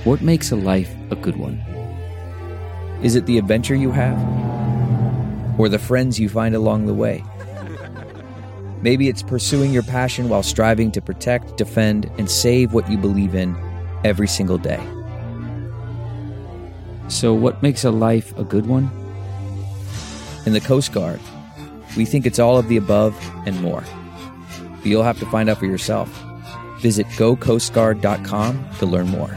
What makes a life a good one? Is it the adventure you have? Or the friends you find along the way? Maybe it's pursuing your passion while striving to protect, defend, and save what you believe in every single day. So what makes a life a good one? In the Coast Guard, we think it's all of the above and more. But you'll have to find out for yourself. Visit gocoastguard.com to learn more.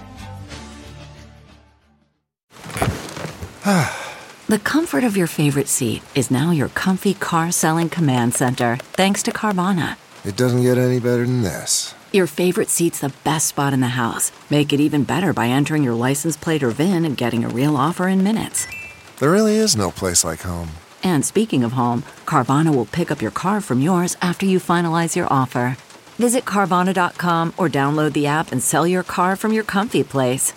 The comfort of your favorite seat is now your comfy car selling command center, thanks to Carvana. It doesn't get any better than this. Your favorite seat's the best spot in the house. Make it even better by entering your license plate or VIN and getting a real offer in minutes. There really is no place like home. And speaking of home, Carvana will pick up your car from yours after you finalize your offer. Visit Carvana.com or download the app and sell your car from your comfy place.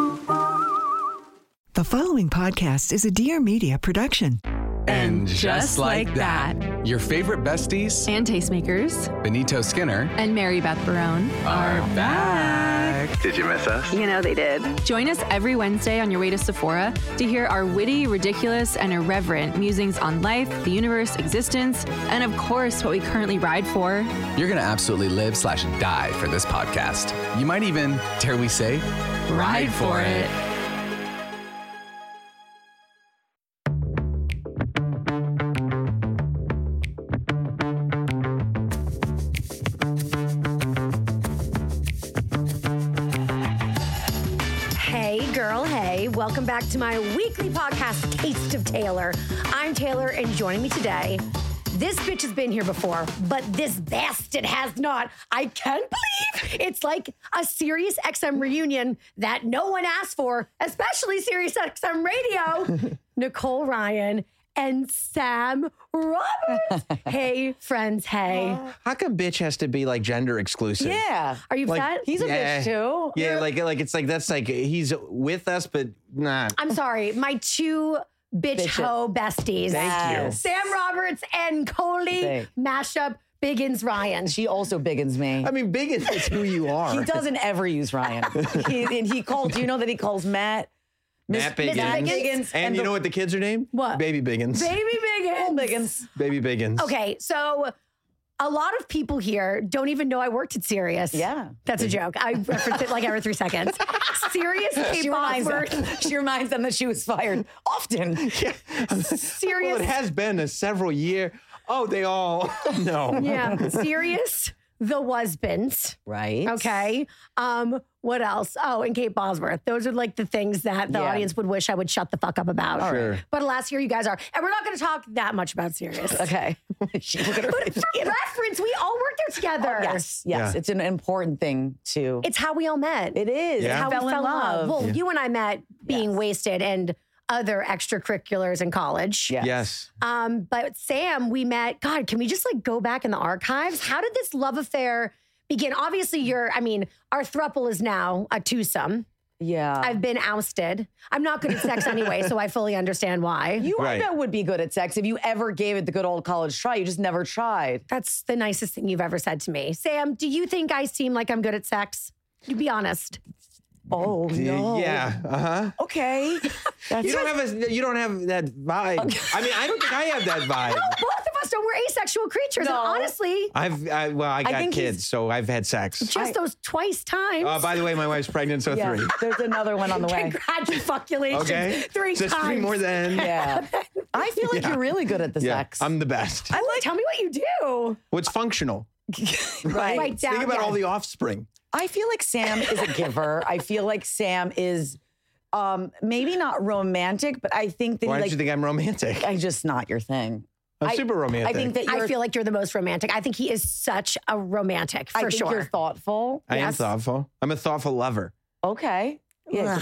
The following podcast is a Dear Media production. And just like that, your favorite besties and tastemakers, Benito Skinner and Mary Beth Barone, are back. Did you miss us? You know they did. Join us every Wednesday on your way to Sephora to hear our witty, ridiculous, and irreverent musings on life, the universe, existence, and of course, what we currently ride for. You're going to absolutely live/die for this podcast. You might even, dare we say, ride for it. Welcome back to my weekly podcast, Taste of Taylor. I'm Taylor, and joining me today, this bitch has been here before, but this bastard has not. I can't believe it's like a Sirius XM reunion that no one asked for, especially Sirius XM Radio. Nicole Ryan and Sam Roberts. Hey, friends, hey. How come bitch has to be like gender exclusive? Yeah. Are you upset? He's a bitch too. Yeah, like it's like that's like he's with us, but nah. I'm sorry. My two bitch hoe besties. Thank you. Sam Roberts and Coley mashup Biggins Ryan. She also Biggins me. I mean, Biggins is who you are. He doesn't ever use Ryan. he called, do you know that he calls Matt Biggins. And you know what the kids are named? What? Baby Biggins. Baby Biggins. Oh, Biggins. Baby Biggins. Okay, so a lot of people here don't even know I worked at Sirius. Yeah. That's a joke. I reference it like every 3 seconds. Sirius Kate Bosworth. She reminds them that she was fired often. Yeah. Sirius. Well, it has been a several year. Oh, they all know. Yeah. Sirius, the Wasbins. Right. Okay. What else? Oh, and Kate Bosworth. Those are like the things that the audience would wish I would shut the fuck up about. Sure. But last year you guys are. And we're not going to talk that much about Sirius. Okay. But for reference, we all worked there together. Oh, yes. Yeah. It's an important thing to. It's how we all met. It is. Yeah. How we fell in love. Well, you and I met being wasted and other extracurriculars in college. Yes. Yes. But Sam, we met, God, can we just like go back in the archives? How did this love affair begin? Obviously, our throuple is now a twosome. Yeah. I've been ousted. I'm not good at sex anyway, so I fully understand why. You I know would be good at sex if you ever gave it the good old college try. You just never tried. That's the nicest thing you've ever said to me. Sam, do you think I seem like I'm good at sex? You be honest. Oh, no. Yeah. Uh-huh. Okay. You don't have that vibe. Okay. I mean, I don't think I have that vibe. No, both of us don't. We're asexual creatures. No. And honestly, I got think kids, so I've had sex. just those twice times. By the way, my wife's pregnant, so Yeah. 3. There's another one on the way. Congratulations. Okay. 3 Just times. 3 more than. Yeah. I feel like you're really good at the Yeah, sex. I'm the best. Tell me what you do. What's functional? right. Write down. Think about all the offspring. I feel like Sam is a giver. I feel like Sam is maybe not romantic, but I think that Why don't you think I'm romantic? I just not your thing. I'm super romantic. I think that I feel like you're the most romantic. I think he is such a romantic, for I think sure. you're thoughtful. I am thoughtful. I'm a thoughtful lover. Okay. Yeah.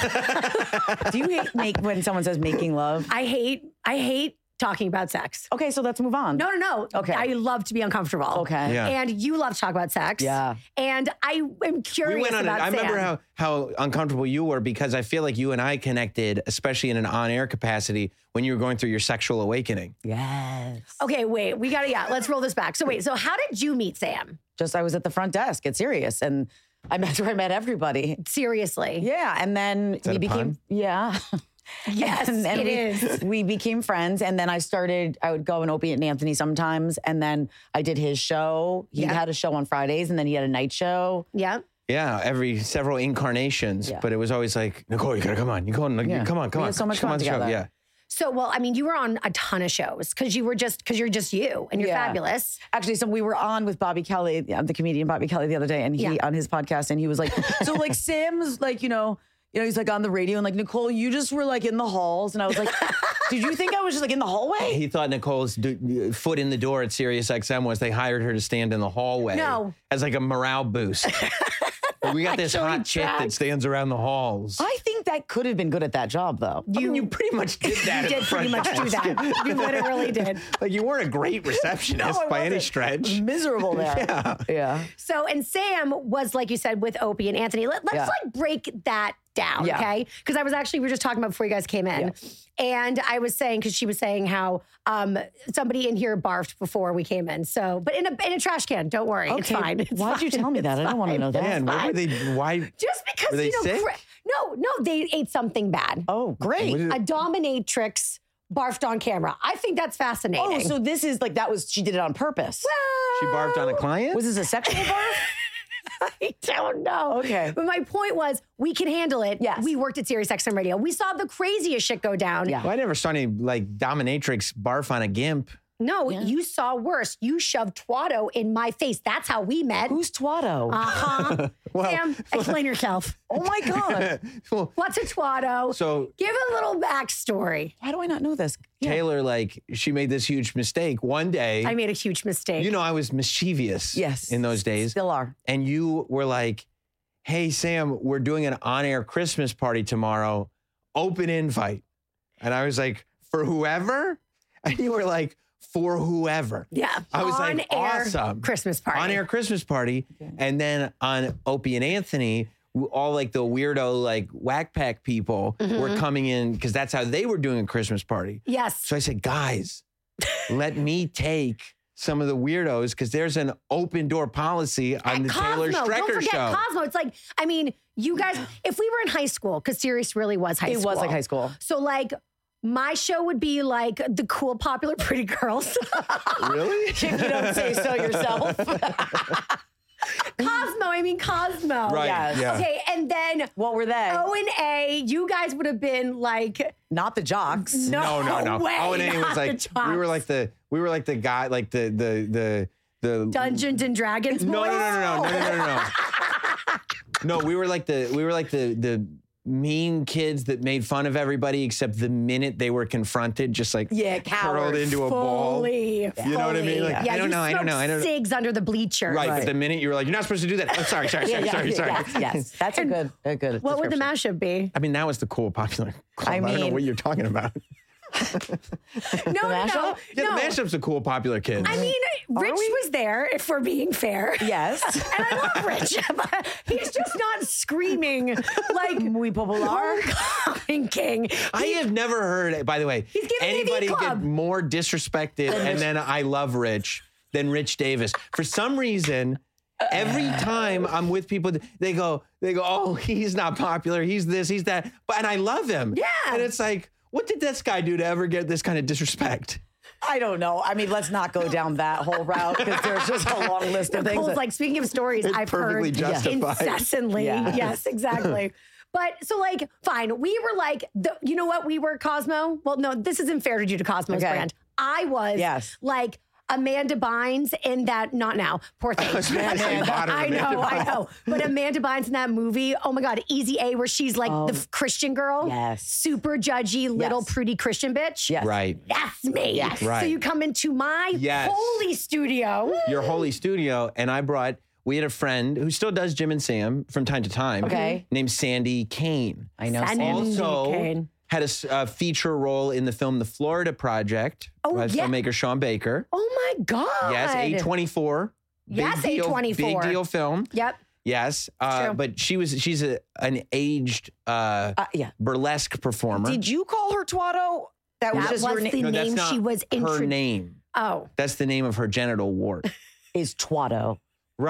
Do you hate when someone says making love? I hate talking about sex. Okay, so let's move on. No. Okay. I love to be uncomfortable. Okay. Yeah. And you love to talk about sex. Yeah. And I am curious about I remember Sam. how uncomfortable you were because I feel like you and I connected, especially in an on-air capacity, when you were going through your sexual awakening. Yes. Okay, wait. Let's roll this back. So how did you meet Sam? Just I was at the front desk at Sirius and That's where I met everybody. Seriously. Yeah, and then that we a became pun? yeah. Yes, and then it is. We became friends, and then I would go and Opie and Anthony sometimes, and then I did his show. He had a show on Fridays, and then he had a night show. Yeah. Yeah, every several incarnations, but it was always like, Nicole, you gotta come on. Come on. We We had so much come fun on the show. together. Yeah. So, well, I mean, you were on a ton of shows because you're just you and you're fabulous. Actually, so we were on with Bobby Kelly, the comedian Bobby Kelly, the other day, and he on his podcast, and he was like, so like Sam's like, you know, he's like on the radio and like, Nicole, you just were like in the halls. And I was like, did you think I was just like in the hallway? He thought Nicole's foot in the door at SiriusXM was they hired her to stand in the hallway. No. As like a morale boost. We got this hot chick that stands around the halls. I think that could have been good at that job, though. You pretty much did that. You did pretty much do that. You literally did. Like you weren't a great receptionist by any stretch. Miserable there. Yeah. So, and Sam was, like you said, with Opie and Anthony. Let's like break that down, okay? Because we were just talking about before you guys came in. Yeah. And I was saying, because she was saying how somebody in here barfed before we came in. So, but in a trash can, don't worry. Okay. It's fine. Why'd you tell me that? I don't want to know that. Man, what were they, why? Just because, were they sick? No, they ate something bad. Oh, great. A dominatrix barfed on camera. I think that's fascinating. Oh, so this is like, she did it on purpose. She barfed on a client? Was this a sexual barf? I don't know. Okay. But my point was, we can handle it. Yes. We worked at SiriusXM Radio. We saw the craziest shit go down. Yeah. Well, I never saw any like dominatrix barf on a gimp. No, you saw worse. You shoved Twato in my face. That's how we met. Who's Twato? Uh-huh. Sam, explain yourself. Oh my God. What's a Twato? So give a little backstory. Why do I not know this? Taylor, like, she made this huge mistake. One day, I made a huge mistake. you know, I was mischievous in those days. Still are. And you were like, hey, Sam, we're doing an on-air Christmas party tomorrow. Open invite. And I was like, for whoever? And you were like, for whoever. Yeah. I was like, on-air awesome. Christmas party. On-air Christmas party. Okay. And then on Opie and Anthony, all like the weirdo, like whack pack people were coming in because that's how they were doing a Christmas party. Yes. So I said, guys, let me take some of the weirdos because there's an open door policy on the Taylor Strecker Don't forget show. Cosmo. It's like, I mean, you guys, if we were in high school, because Sirius really was high school. It was like high school. So like, my show would be like the cool, popular, pretty girls. Really? If you don't say so yourself. Cosmo. Right. Yes. Yeah. Okay, and then What were they? O and A, you guys would have been like, Not the jocks. no way. Oh, and it not was like the jocks. we were like the guy, like the Dungeons and Dragons. No. boys? No, we were like the mean kids that made fun of everybody except the minute they were confronted, just like curled cowards. into a ball. Fully. You know what I mean? Like, Yeah, I don't know. smoked cigs under the bleachers. Right, but the minute you were like, you're not supposed to do that. Oh, sorry. Yes. That's a good What would the description. mashup be? I mean, that was the cool, popular club. I don't know mean- what you're talking about. No. Yeah, the mashup's a cool, popular kid. I mean, Rich was there, if we're being fair. Yes. And I love Rich, but he's just not screaming like Muy popular. King. I have never heard, by the way, He's giving me the anybody club. get more disrespected and then I love Rich than Rich Davis. For some reason, every time I'm with people, they go, oh, he's not popular. He's this, he's that. And I love him. Yeah. And it's like, what did this guy do to ever get this kind of disrespect? I don't know. I mean, let's not go down that whole route because there's just a long list of things. Nicole's like, speaking of stories, It's I've perfectly heard justified. incessantly. Yeah. Yes, exactly. But so like, fine. We were like, you know what? We were Cosmo. Well, no, this isn't fair to do to Cosmo's Okay. brand. I was like Amanda Bynes in that, not now, poor thing. I know. But Amanda Bynes in that movie, oh my God, Easy A, where she's like the Christian girl. Yes. Super judgy, little pretty Christian bitch. Yes. Right. That's me. Yes. Right. So you come into my Yes. holy studio. Your holy studio. And we had a friend who still does Jim and Sam from time to time. Okay. Named Sandy Kane. I know. Sandy Sandy. Also Kane. had a feature role in the film The Florida Project by filmmaker Sean Baker. Oh my God. Yes, A24. Yes, Big deal, A24. Big deal film. Yep. Yes, true. but she's an aged burlesque performer. Did you call her Twato? That was That just was her the name. No, that's name not she was her name. Oh. That's the name of her genital wart. Is Twato. Right.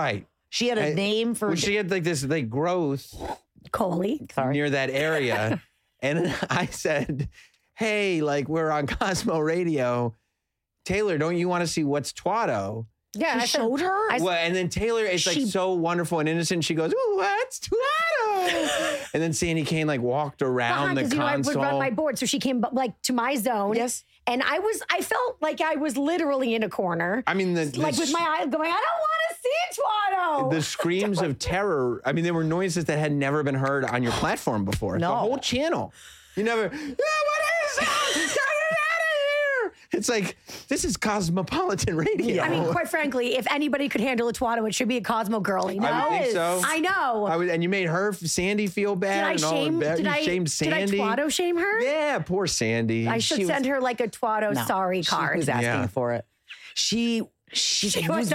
She had a name for. Well, she had like this like growth Coley. near that area. And I said, hey, like we're on Cosmo Radio. Taylor, don't you want to see What's Twatto? Yeah, She showed her? Well, and then Taylor is like so wonderful and innocent. She goes, ooh, what's Twatto? And then Sandy Kane like walked around the console. I would run my board. So she came like to my zone. Yes. And I felt like I was literally in a corner. I mean, like with my eyes going, I don't want to see Twatto. the screams of terror. I mean, there were noises that had never been heard on your platform before. No. The whole channel. You never, yeah, what is that? Get it out of here. It's like, this is Cosmopolitan Radio. I mean, quite frankly, if anybody could handle a Twatto, it should be a Cosmo girlie. No? I would think so. I know. And you made her, Sandy, feel bad. Did I shame? You shamed Sandy. Did I Twatto shame her? Yeah, poor Sandy. I should send her like a Twatto sorry card. She was asking for it. She was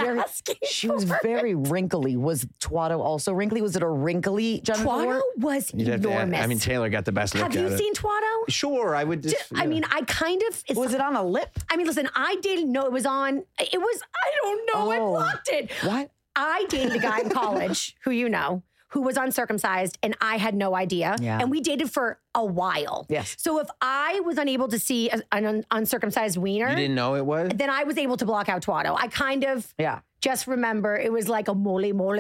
very wrinkly. Was Twatto also wrinkly? Was it a wrinkly Jennifer? Twatto was You'd have to add- enormous. I mean, Taylor got the best look Have at you it. seen Twatto? Sure, I would just. I mean, I kind of. Was it on a lip? I mean, listen, I didn't know it was on. It was. I don't know. I blocked it. What? I dated a guy in college who you know who was uncircumcised, and I had no idea. Yeah. And we dated for a while. Yes. So if I was unable to see an uncircumcised wiener, You didn't know it was? then I was able to block out Twatto. I kind of just remember it was like a mole.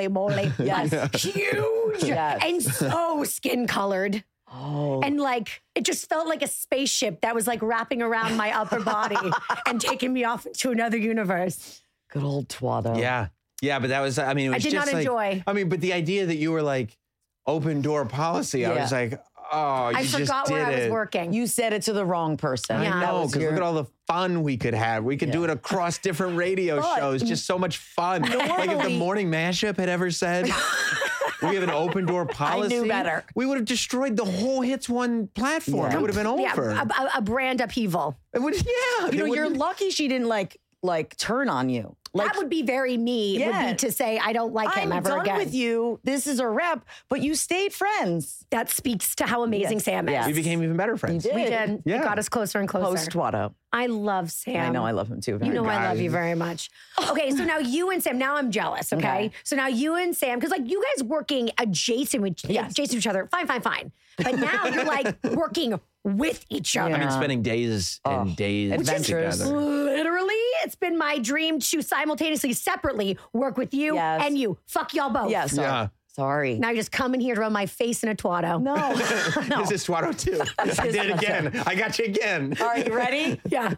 Yes. Like huge Yes. and so skin colored. Oh. And like, it just felt like a spaceship that was like wrapping around my upper body and taking me off into another universe. Good old Twatto. Yeah. Yeah, but that was, I mean, it was I did just not like, enjoy. I mean, but the idea that you were like open door policy, I Yeah. was like, oh, you I just forgot did where I was it. working. You said it to the wrong person. I Yeah. know, was because your- look at all the fun we could have. We could do it across different radio But shows. Just so much fun. Like if the normally- morning mashup had ever said, we have an open door policy. better. We would have destroyed the whole Hits One platform. Yeah. It would have been over. Yeah, a brand upheaval. It would, yeah. You know, it you're wouldn't- lucky she didn't like turn on you. Like, That would be very me, would Yeah. be to say I don't like him I'm ever done again. with you. This is a rep, but you stayed friends. That speaks to how amazing Yes. Sam is. Yes. We became even better friends. You We did. Yeah. It got us closer and closer. Post Twatto. I love Sam. I know I love him too. Very You know I love guys. you very much. Okay, so now you and Sam, now I'm jealous, okay? So now you and Sam, because like you guys working adjacent to each other, fine. But now you're like working with each other. I mean, spending days and days adventures. together. Literally, it's been my dream to simultaneously, separately work with you Yes. and you. Fuck y'all both. Yes. Yeah. Sorry. Now you just come in here to run my face in a Twatto. No. This is Twatto too. I did it again. I got you again. All right, you ready? Yeah.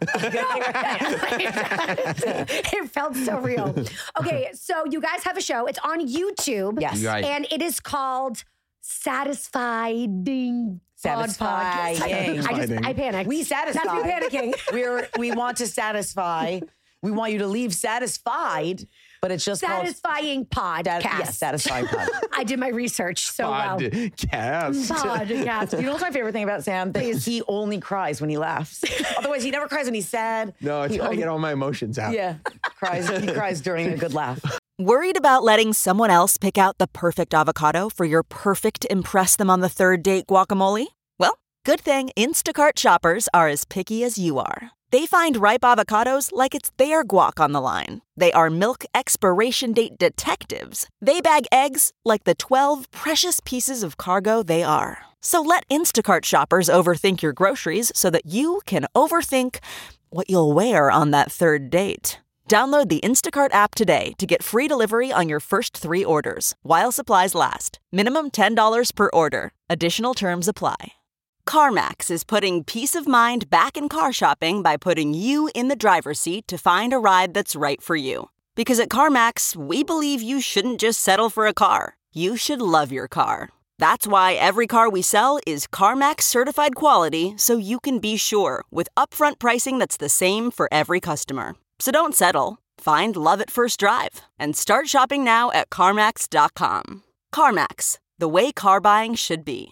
It felt so real. Okay, so you guys have a show. It's on YouTube. Yes. Right. And it is called Satisfying. Satisfying. I panicked. We satisfy. That's me panicking. We want to satisfy. We want you to leave satisfied, but it's just Satisfying called podcast. Yes, satisfying pod. I did my research so well. Podcast. Podcast. You know what's my favorite thing about Sam? That he only cries when he laughs. Otherwise, he never cries when he's sad. No, it's He how I only- get all my emotions out. Yeah, he cries during a good laugh. Worried about letting someone else pick out the perfect avocado for your perfect impress them on the third date guacamole? Well, good thing Instacart shoppers are as picky as you are. They find ripe avocados like it's their guac on the line. They are milk expiration date detectives. They bag eggs like the 12 precious pieces of cargo they are. So let Instacart shoppers overthink your groceries so that you can overthink what you'll wear on that third date. Download the Instacart app today to get free delivery on your first 3 orders, while supplies last. Minimum $10 per order. Additional terms apply. CarMax is putting peace of mind back in car shopping by putting you in the driver's seat to find a ride that's right for you. Because at CarMax, we believe you shouldn't just settle for a car. You should love your car. That's why every car we sell is CarMax certified quality, so you can be sure with upfront pricing that's the same for every customer. So don't settle. Find love at first drive and start shopping now at CarMax.com. CarMax, the way car buying should be.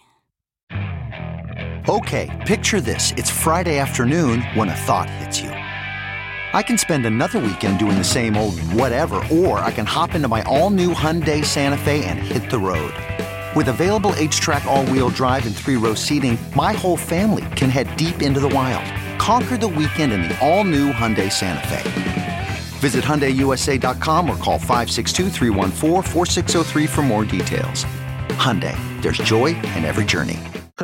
Okay, picture this. It's Friday afternoon when a thought hits you. I can spend another weekend doing the same old whatever, or I can hop into my all-new Hyundai Santa Fe and hit the road. With available H-Track all-wheel drive and 3-row seating, my whole family can head deep into the wild. Conquer the weekend in the all-new Hyundai Santa Fe. Visit HyundaiUSA.com or call 562-314-4603 for more details. Hyundai, there's joy in every journey.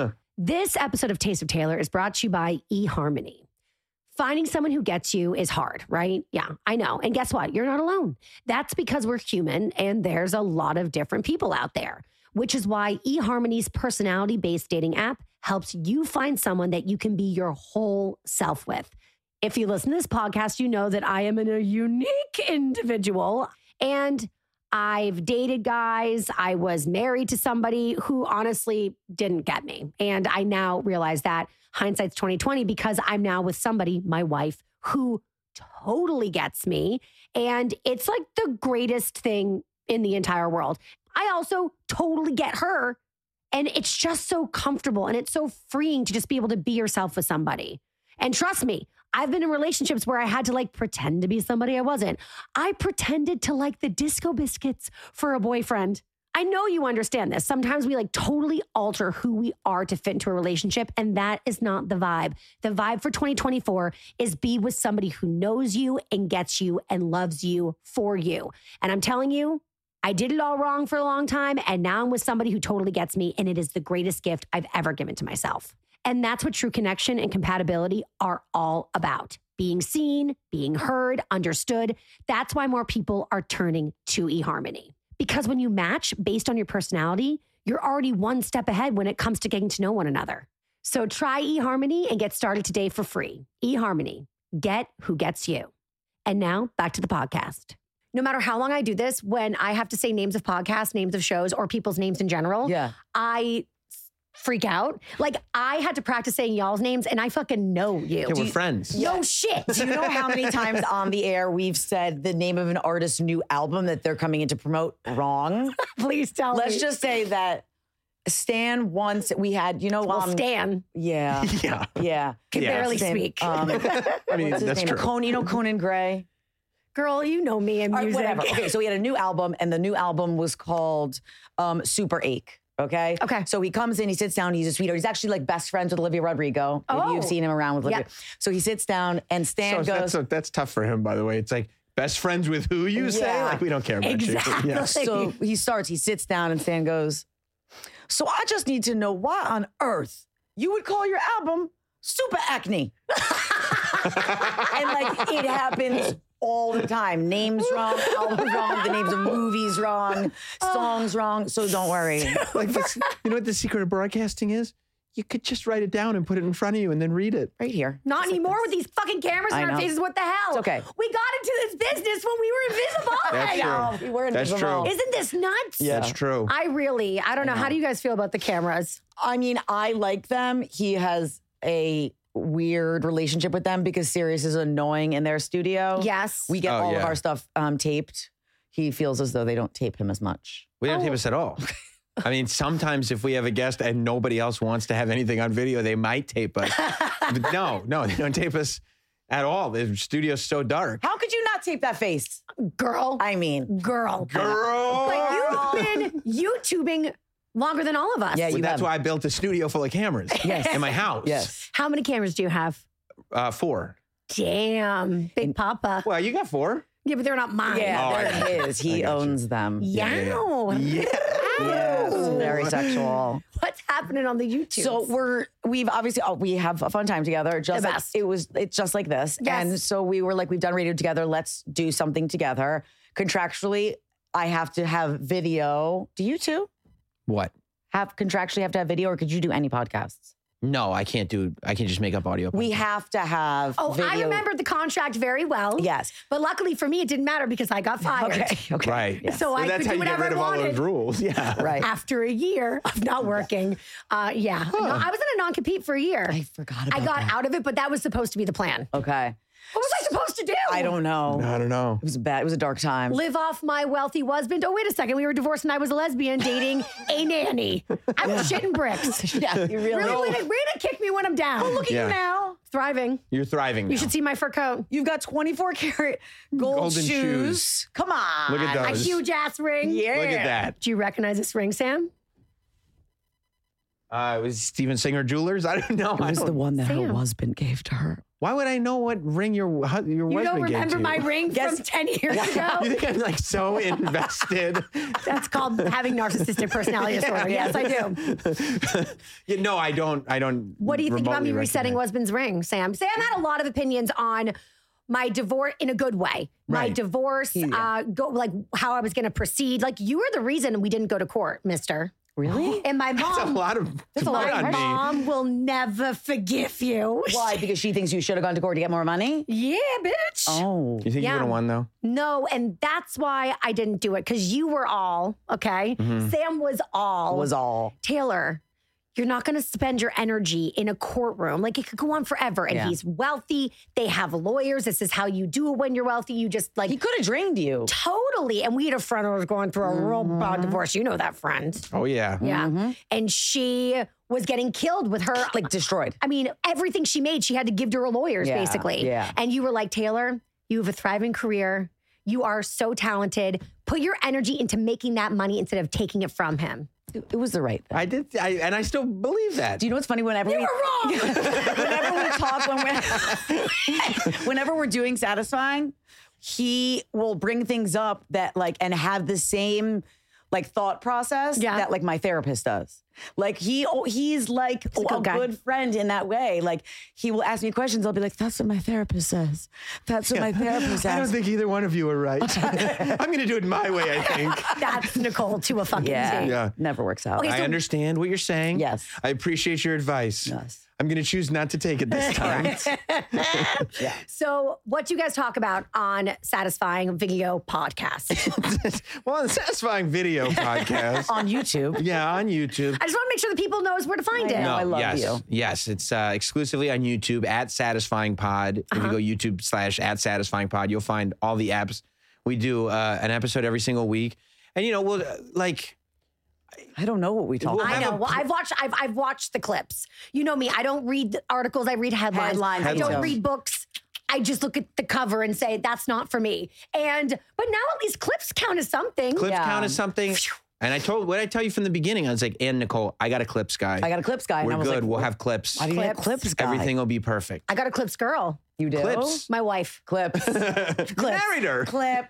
This episode of Taste of Taylor is brought to you by eHarmony. Finding someone who gets you is hard, right? Yeah, I know. And guess what? You're not alone. That's because we're human and there's a lot of different people out there, which is why eHarmony's personality-based dating app helps you find someone that you can be your whole self with. If you listen to this podcast, you know that I am a unique individual and I've dated guys. I was married to somebody who honestly didn't get me. And I now realize that hindsight's 2020 because I'm now with somebody, my wife, who totally gets me. And it's like the greatest thing in the entire world. I also totally get her. And it's just so comfortable and it's so freeing to just be able to be yourself with somebody. And trust me, I've been in relationships where I had to like pretend to be somebody I wasn't. I pretended to like the Disco Biscuits for a boyfriend. I know you understand this. Sometimes we like totally alter who we are to fit into a relationship, and that is not the vibe. The vibe for 2024 is be with somebody who knows you and gets you and loves you for you. And I'm telling you, I did it all wrong for a long time, and now I'm with somebody who totally gets me, and it is the greatest gift I've ever given to myself. And that's what true connection and compatibility are all about. Being seen, being heard, understood. That's why more people are turning to eHarmony. Because when you match based on your personality, you're already one step ahead when it comes to getting to know one another. So try eHarmony and get started today for free. eHarmony. Get who gets you. And now back to the podcast. No matter how long I do this, when I have to say names of podcasts, names of shows, or people's names in general, I freak out. Like I had to practice saying y'all's names and I fucking know you. Yeah, we're friends. No shit. Do you know how many times on the air we've said the name of an artist's new album that they're coming in to promote wrong? Please tell me. Let's just say that Stan once, we had, Stan. Yeah. Yeah. Can barely Stan, speak. I mean, what's his that's name? true. Conan Gray. Girl, you know me and music. Whatever. Okay, so he had a new album, and the new album was called Super Ache. Okay. So he comes in, he sits down, he's a sweetheart. He's actually like best friends with Olivia Rodrigo. If you've seen him around with Olivia. So he sits down and Stan goes. That's tough for him, by the way. It's like best friends with who you say? Like we don't care about you. Yeah. So he sits down and Stan goes, so I just need to know why on earth you would call your album Super Acne. And like it happens all the time. Names wrong, albums wrong, the names of movies wrong, songs wrong. So don't worry. Like this, you know what the secret of broadcasting is? You could just write it down and put it in front of you and then read it. Right here. Not anymore with these fucking cameras in our faces. What the hell? It's okay. We got into this business when we were invisible. That's true. I know. We were invisible. That's true. Isn't this nuts? Yeah. That's true. I don't know. How do you guys feel about the cameras? I mean, I like them. He has a weird relationship with them because Sirius is annoying in their studio. Yes. We get all of our stuff taped. He feels as though they don't tape him as much. We don't tape us at all. I mean, sometimes if we have a guest and nobody else wants to have anything on video, they might tape us. But no, they don't tape us at all. The studio's so dark. How could you not tape that face? Girl. I mean. Girl. Girl. But you've been YouTubing longer than all of us. Yeah, Well, that's why I built a studio full of cameras in my house. Yes. How many cameras do you have? 4. Damn. Big Papa. Well, you got 4. Yeah, but they're not mine. Yeah, they're his. He owns them. Yow. Yes, very sexual. What's happening on the YouTube? So we've obviously we have a fun time together. Just The like, best. It's just like this. Yes. And so we were like, we've done radio together. Let's do something together. Contractually, I have to have video. Do you too? What? Contractually have to have video, or could you do any podcasts? No, I can't just make up audio. We have to have video. I remembered the contract very well. Yes. But luckily for me, it didn't matter because I got fired. Okay. Right. Yes. So I that's could how do you get whatever rid of I all wanted. those rules. Yeah. Right. After a year of not working. No, I was in a non-compete for a year. I forgot about I got that. out of it, but that was supposed to be the plan. Okay. What was I supposed to do? I don't know. I don't know. It was bad. It was a dark time. Live off my wealthy husband. Oh, wait a second. We were divorced and I was a lesbian dating a nanny. I was shitting bricks. Yeah, you really way to kick me when I'm down. Oh, look at Yeah. you now. Thriving. You're thriving now. You should see my fur coat. You've got 24 karat gold Golden shoes. shoes. Come on. Look at A those. huge ass ring. Yeah. Look at that. Do you recognize this ring, Sam? It was Steven Singer Jewelers. I don't know. It was the one that her husband gave to her. Why would I know what ring your husband gave to you? You don't remember my ring from 10 years ago? You think I'm like so invested? That's called having narcissistic personality disorder. Yes, I do. No, I don't. What do you think about me remotely resetting recognize. husband's ring, Sam? Sam had a lot of opinions on my divorce in a good way. My Right. divorce, like how I was going to proceed. Like you were the reason we didn't go to court, mister. Really? And my mom. That's a lot of to put my on me. mom will never forgive you. Why? Because she thinks you should have gone to court to get more money? Yeah, bitch. Oh. You think you would have won though? No, and that's why I didn't do it, because you were all, okay? Sam was all. Taylor, you're not going to spend your energy in a courtroom. Like, it could go on forever. And he's wealthy. They have lawyers. This is how you do it when you're wealthy. You just like... He could have drained you. Totally. And we had a friend who was going through a real bad divorce. You know that friend. Oh, yeah. Yeah. And she was getting killed with her... Like, destroyed. I mean, everything she made, she had to give to her lawyers, basically. Yeah. And you were like, Taylor, you have a thriving career. You are so talented. Put your energy into making that money instead of taking it from him. It was the right thing. I did, and I still believe that. Do you know what's funny? Whenever You we were wrong. whenever we talk, whenever we're doing Satisfying, he will bring things up that like and have the same like thought process that like my therapist does. Like he's like a good friend in that way. Like he will ask me questions. I'll be like, that's what my therapist says. That's what my therapist I don't asks. think either one of you are right. I'm going to do it my way, I think. That's Nicole to a fucking T. Yeah. Never works out. Okay, I understand what you're saying. Yes. I appreciate your advice. Yes. I'm going to choose not to take it this time. So what do you guys talk about on Satisfying Video Podcast? Well, on the Satisfying Video Podcast. On YouTube. Yeah, on YouTube. I just want to make sure that people knows where to find it. know. I love yes, you. Yes, it's exclusively on YouTube at Satisfying Pod. If you go YouTube / at Satisfying Pod, you'll find all the apps. We do an episode every single week. And, you know, we'll like... I don't know what we talk We'll about. I know. Well, I've watched the clips. You know me. I don't read the articles. I read headlines. I don't Headlines. read books. I just look at the cover and say that's not for me. But now at least clips count as something. Clips count as something. And what I tell you from the beginning, I was like, and Nicole, I got a clips guy. I got a clips guy. We're and I was good. Like, We'll have clips. Why do you need a clips guy? Everything will be perfect. I got a clips girl. You do? Clips. My wife. Clips. Clips. Married her.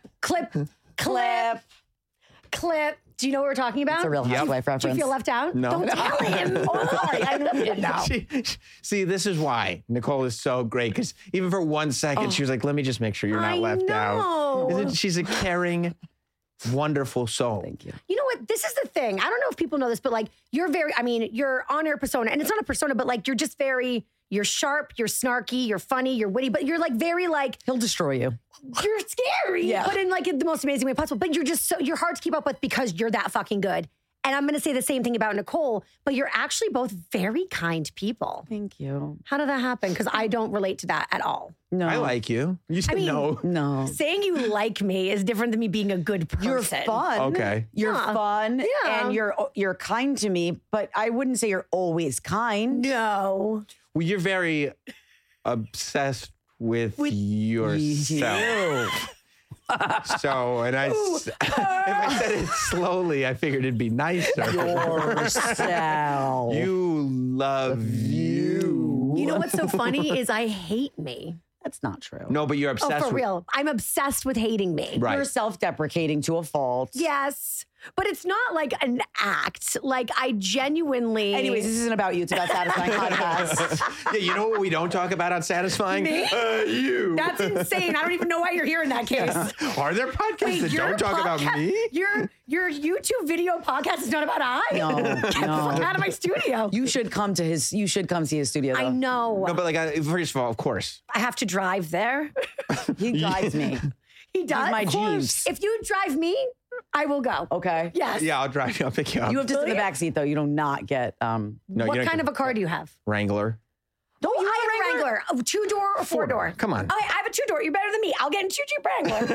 Clip. Do you know what we're talking about? It's a Real Housewife Do you reference. feel left out? No. Don't tell him. Oh, sorry. I know you now. See, this is why Nicole is so great. Because even for 1 second, she was like, let me just make sure you're not left out. She's a caring, wonderful soul. Thank you. You know what? This is the thing. I don't know if people know this, but like you're on-air persona, and it's not a persona, but like you're sharp, you're snarky, you're funny, you're witty, but you're like very like He'll destroy you. you're scary, but in like the most amazing way possible. But you're just you're hard to keep up with because you're that fucking good. And I'm going to say the same thing about Nicole, but you're actually both very kind people. Thank you. How did that happen? Because I don't relate to that at all. No. I like you. You said no. No. Saying you like me is different than me being a good person. You're fun. Okay. You're fun. Yeah. And you're kind to me, but I wouldn't say you're always kind. No. Well, you're very obsessed with yourself. So, and if I said it slowly, I figured it'd be nicer. Yourself. You love you. You know what's so funny is I hate me. That's not true. No, but you're obsessed Oh, for with real. I'm obsessed with hating me. Right. You're self-deprecating to a fault. Yes. But it's not like an act. Like I genuinely. Anyways, this isn't about you. It's about Satisfying Podcast. Yeah, you know what we don't talk about on Satisfying? Me? You. That's insane. I don't even know why you're here in that case. Are there podcasts that your don't talk about me? Your YouTube video podcast is not about I. Get the fuck out of my studio. You should come see his studio, though. I know. No, but like, first of all, of course. I have to drive there. He drives me. He does. He's my Of course. Jeeves. If you drive me, I will go. Okay. Yes. Yeah, I'll drive you. I'll pick you up. You have to sit in the back seat, though. You do not get... No, you What don't kind get- of a car do you have? Wrangler. Don't you have a Wrangler? A 2-door or 4-door? Come on. I have a 2-door. You're better than me. I'll get into Jeep Wrangler.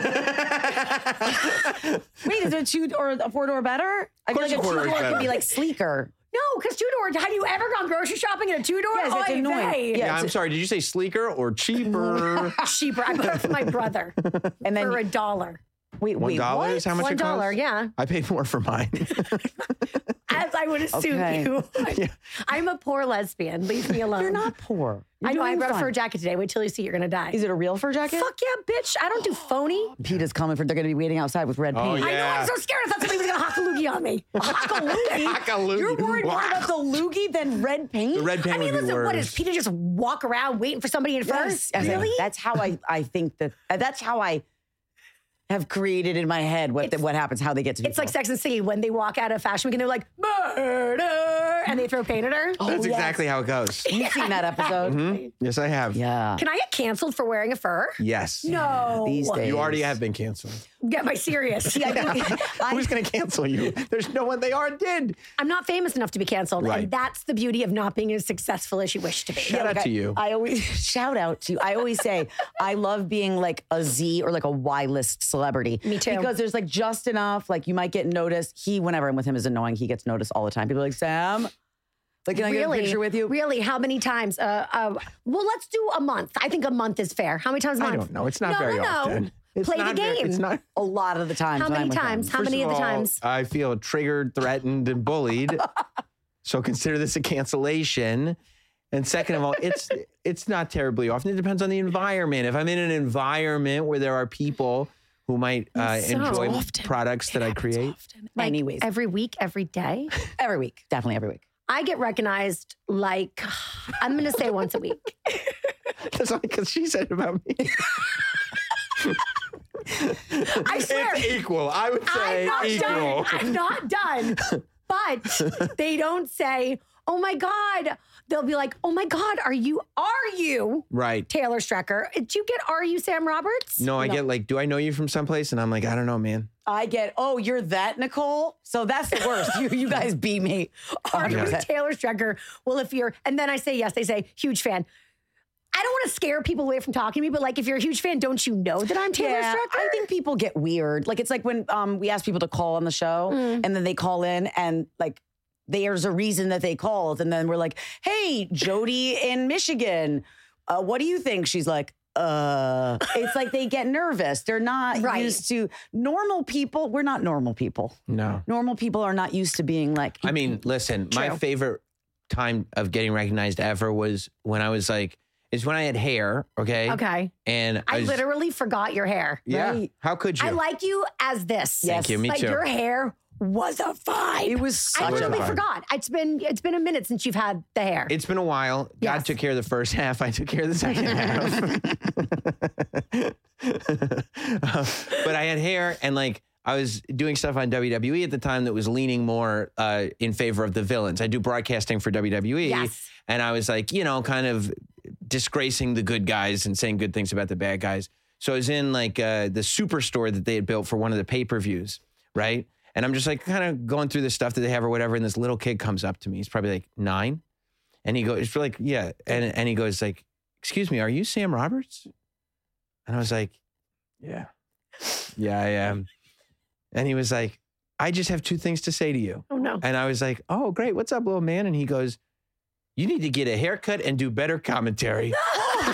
Wait, is a 2 or a 4-door better? I feel course like a a 4-door is 2-door better. could be like sleeker. No, because 2-door. Have you ever gone grocery shopping in a 2-door? Yes, it's Oy annoying. vey. Yeah. Yeah, I'm sorry. Did you say sleeker or cheaper? Cheaper. I bought it for my brother And then for $1. wait, $1 what? is how much it $1, costs? yeah. I paid more for mine. I I would assume you. I'm a poor lesbian. Leave me alone. You're not poor. I know. I brought a fur jacket today. Wait till you see. You're gonna die. Is it a real fur jacket? Fuck yeah, bitch! I don't do phony. PETA's coming for. They're gonna be waiting outside with red paint. Oh, yeah. I know. I'm so scared. I thought somebody was gonna hock a loogie on me. Hock a loogie? Hock a loogie. You're worried more about the loogie than red paint? The red paint I mean, would be listen. worse. What does PETA just walk around waiting for somebody in first? Yes. Really? That's how I think that. That's how I have created in my head what happens, how they get to people. It's like Sex and the City when they walk out of Fashion Week and they're like, murder, and they throw paint at her. That's exactly how it goes. You've seen that episode? Yes, I have. Yeah. Can I get canceled for wearing a fur? Yes. No. These days. You already have been canceled. Get my serious. Who's going to cancel you? There's no one. They already did. I'm not famous enough to be canceled. Right. And that's the beauty of not being as successful as you wish to be. Shout out to you. I always shout out to you. I always say I love being like a Z or like a Y list celebrity. Me too. Because there's like just enough, like you might get noticed. Whenever I'm with him, is annoying. He gets noticed all the time. People are like, Sam, like, can I get a picture with you? Really? How many times? Well, let's do a month. I think a month is fair. How many times a month? I don't know. It's not very often. It's Play the not game. It's not. A lot of the times. How when many I'm with times? him. How many of the times? I feel triggered, threatened, and bullied. So consider this a cancellation. And second of all, it's not terribly often. It depends on the environment. If I'm in an environment where there are people who might enjoy products that I create. Like anyways. Every week, every day? Every week. Definitely every week. I get recognized like, I'm going to say once a week. That's only because she said it about me. I swear. It's equal. I would say equal. I'm not done. But they don't say, oh my God. They'll be like, oh my God, are you right, Taylor Strecker? Did you get, are you Sam Roberts? No, I get like, do I know you from someplace? And I'm like, I don't know, man. I get, oh, you're that Nicole? So that's the worst. you guys beat me. Are you Taylor Strecker? Well, if you're, and then I say yes, they say, huge fan. I don't want to scare people away from talking to me, but like, if you're a huge fan, don't you know that I'm Taylor Strecker? I think people get weird. Like, it's like when we ask people to call on the show and then they call in and like, there's a reason that they called. And then we're like, hey, Jody in Michigan, what do you think? She's like, it's like they get nervous. They're not used to normal people. We're not normal people. No. Normal people are not used to being like. I mean, listen, my favorite time of getting recognized ever was when I was like, is when I had hair, okay? Okay. And I literally forgot your hair. Yeah. Right. How could you? I like you as this. Thank you. Me like too. Your hair was a vibe. It was such I literally a vibe. forgot. It's been a minute since you've had the hair. It's been a while. God took care of the first half. I took care of the second half. But I had hair and like I was doing stuff on WWE at the time that was leaning more in favor of the villains. I do broadcasting for WWE. Yes. And I was like, kind of disgracing the good guys and saying good things about the bad guys. So I was in like the superstore that they had built for one of the pay-per-views, right? And I'm just like kind of going through the stuff that they have or whatever. And this little kid comes up to me. He's probably like 9. And he goes, it's like, yeah. And he goes like, excuse me, are you Sam Roberts? And I was like, yeah, I am. And he was like, I just have 2 things to say to you. Oh no. And I was like, oh, great. What's up, little man? And he goes, you need to get a haircut and do better commentary. And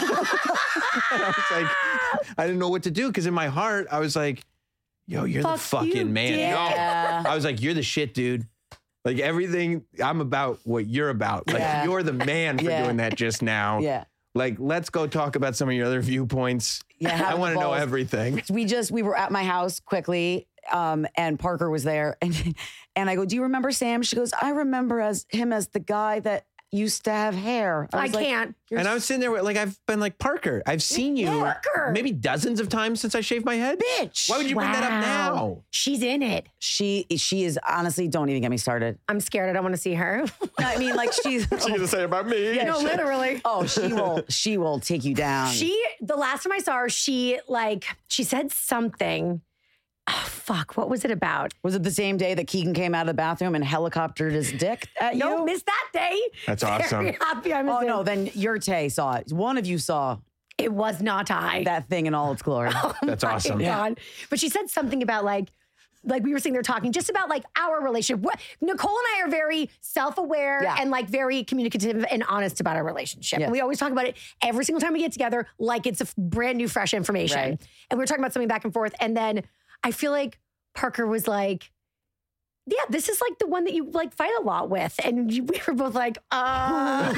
I was like, I didn't know what to do. Because in my heart, I was like, yo, you're the fucking man. Yeah. No. I was like, you're the shit, dude. Like everything, I'm about what you're about. Like you're the man for doing that just now. Yeah. Like, let's go talk about some of your other viewpoints. Yeah, I want to know balls. everything. We were at my house quickly, and Parker was there, and I go, do you remember Sam? She goes, I remember him as the guy that used to have hair. I was like, can't. And I was sitting there like, I've been like, Parker, I've seen you Parker. maybe dozens of times since I shaved my head. Bitch. Why would you bring that up now? She's in it. She is honestly, don't even get me started. I'm scared. I don't want to see her. I mean, like she's gonna say about me. No, literally. Oh, she will take you down. The last time I saw her, she said something. Oh, fuck. What was it about? Was it the same day that Keegan came out of the bathroom and helicoptered his dick at you? No, missed that day. That's awesome. Very happy I missed Oh, it. no, then your Tay saw it. One of you saw It was not I. that thing in all its glory. That's awesome. My God. But she said something about like we were sitting there talking just about like our relationship. Nicole and I are very self-aware and like very communicative and honest about our relationship. Yes. And we always talk about it every single time we get together like it's a brand new, fresh information. Right. And we were talking about something back and forth. And then I feel like Parker was like, Yeah, this is like the one that you like fight a lot with. And we were both like, they know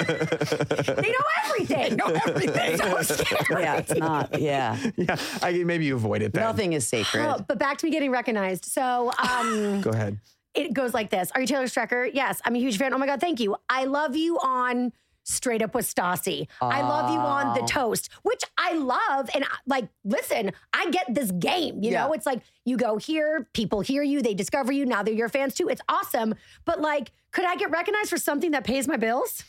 everything. So scary. Yeah, it's not. Yeah. Yeah, maybe you avoid it then. Nothing is sacred. But back to me getting recognized. So Go ahead. it goes like this. Are you Taylor Strecker? Yes, I'm a huge fan. Oh my God, thank you. I love you on Straight Up with Stassi. I love you on The Toast, which I love. And like, listen, I get this game. You know, it's like you go here, people hear you, they discover you. Now they're your fans too. It's awesome. But like, could I get recognized for something that pays my bills?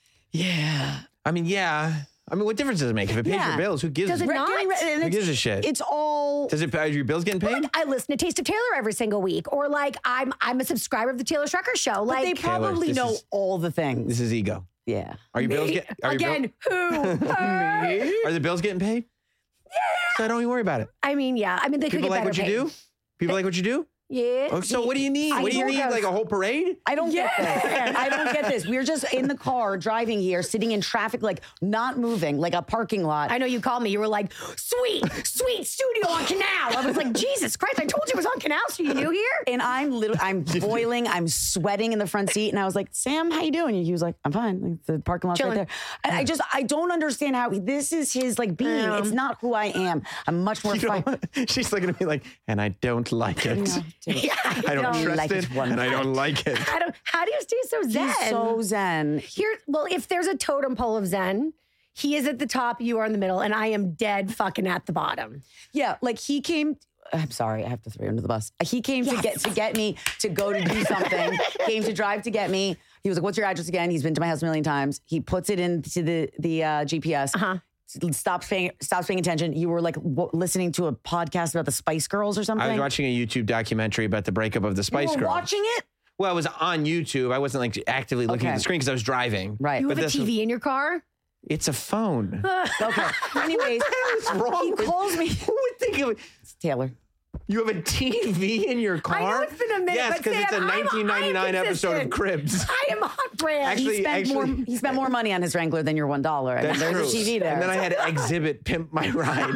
Yeah. I mean, yeah. I mean, what difference does it make? If it pays your bills, who gives Does it not? Who gives a shit? It's all. Does it? Are your bills getting paid? Like, I listen to Taste of Taylor every single week, or like I'm a subscriber of the Taylor Strecker Show. But Like they probably know all the things. This is ego. Yeah. Are your bills getting again? Who? Me? Are the bills getting paid? Yeah. So don't even worry about it. I mean, yeah. I mean, they People could get like better what you paid. do. People like what you do. Yeah. Oh, so what do you need? What do you need? Like a whole parade? I don't get this. I don't get this. We're just in the car driving here, sitting in traffic, like not moving, like a parking lot. I know you called me. You were like, sweet studio on Canal. I was like, Jesus Christ, I told you it was on Canal, so you knew here? And I'm boiling, I'm sweating in the front seat. And I was like, Sam, how you doing? And he was like, I'm fine. Like, the parking lot's right there. And I don't understand how this is his like being. It's not who I am. I'm much more fun. She's looking at me like, and I don't like it. Yeah, I don't trust like it, it one and I don't like it. How do you stay so zen? He's so zen. Well, if there's a totem pole of zen, he is at the top, you are in the middle, and I am dead fucking at the bottom. Yeah, like he came. I'm sorry, I have to throw you under the bus. He came to get me to go to do something. Came to drive to get me. He was like, "What's your address again?" He's been to my house a million times. He puts it into the GPS. Stops paying attention. You were like listening to a podcast about the Spice Girls or something. I was watching a YouTube documentary about the breakup of the Spice Girls. You were watching it? Well, it was on YouTube. I wasn't like actively looking at the screen because I was driving. Right. You have a TV in your car? It's a phone. Okay. Anyways, what's wrong? He calls me. Who would think of it? It's Taylor. You have a TV in your car? I know it's been a minute. Yes, but because it's a Sam, 1999 episode of Cribs. I am on brand. He spent more money on his Wrangler than your $1. I mean, there's a TV there. And then I had to exhibit Pimp My Ride.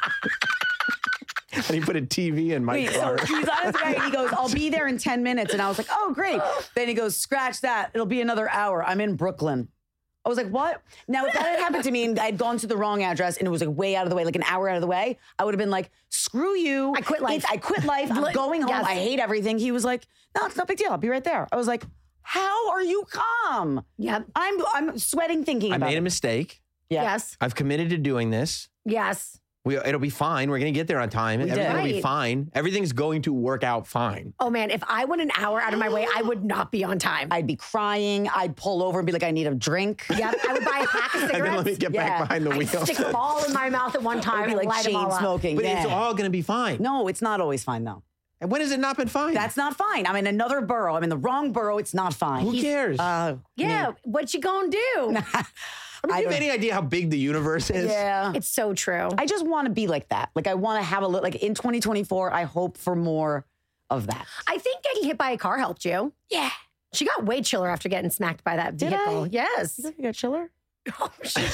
And he put a TV in my car. So he's on his way and he goes, I'll be there in 10 minutes. And I was like, oh, great. Then he goes, scratch that. It'll be another hour. I'm in Brooklyn. I was like, what? Now, if that had happened to me and I'd gone to the wrong address and it was like way out of the way, like an hour out of the way, I would have been like, screw you. I quit life. I quit life. I'm going home. I hate everything. He was like, no, it's no big deal. I'll be right there. I was like, how are you calm? Yep. I'm sweating thinking about it. I made a mistake. Yeah. Yes. I've committed to doing this. Yes. It'll be fine. We're going to get there on time. Everything will be Right. fine. Everything's going to work out fine. Oh man, if I went an hour out of my way, I would not be on time. I'd be crying. I'd pull over and be like, I need a drink. Yep. I would buy a pack of cigarettes. And then let me get back behind the I'd wheel. stick a ball in my mouth at one time I'd be and like light them all chain up. smoking. But yeah. it's all going to be fine. No, it's not always fine though. And when has it not been fine? That's not fine. I'm in another borough. I'm in the wrong borough. It's not fine. Who cares? Yeah, what you gonna do? Do you have any idea how big the universe is? Yeah. It's so true. I just want to be like that. Like I want to have a little, like in 2024, I hope for more of that. I think getting hit by a car helped you. Yeah. She got way chiller after getting smacked by that Did vehicle. I? Yes. You think I got chiller? Oh,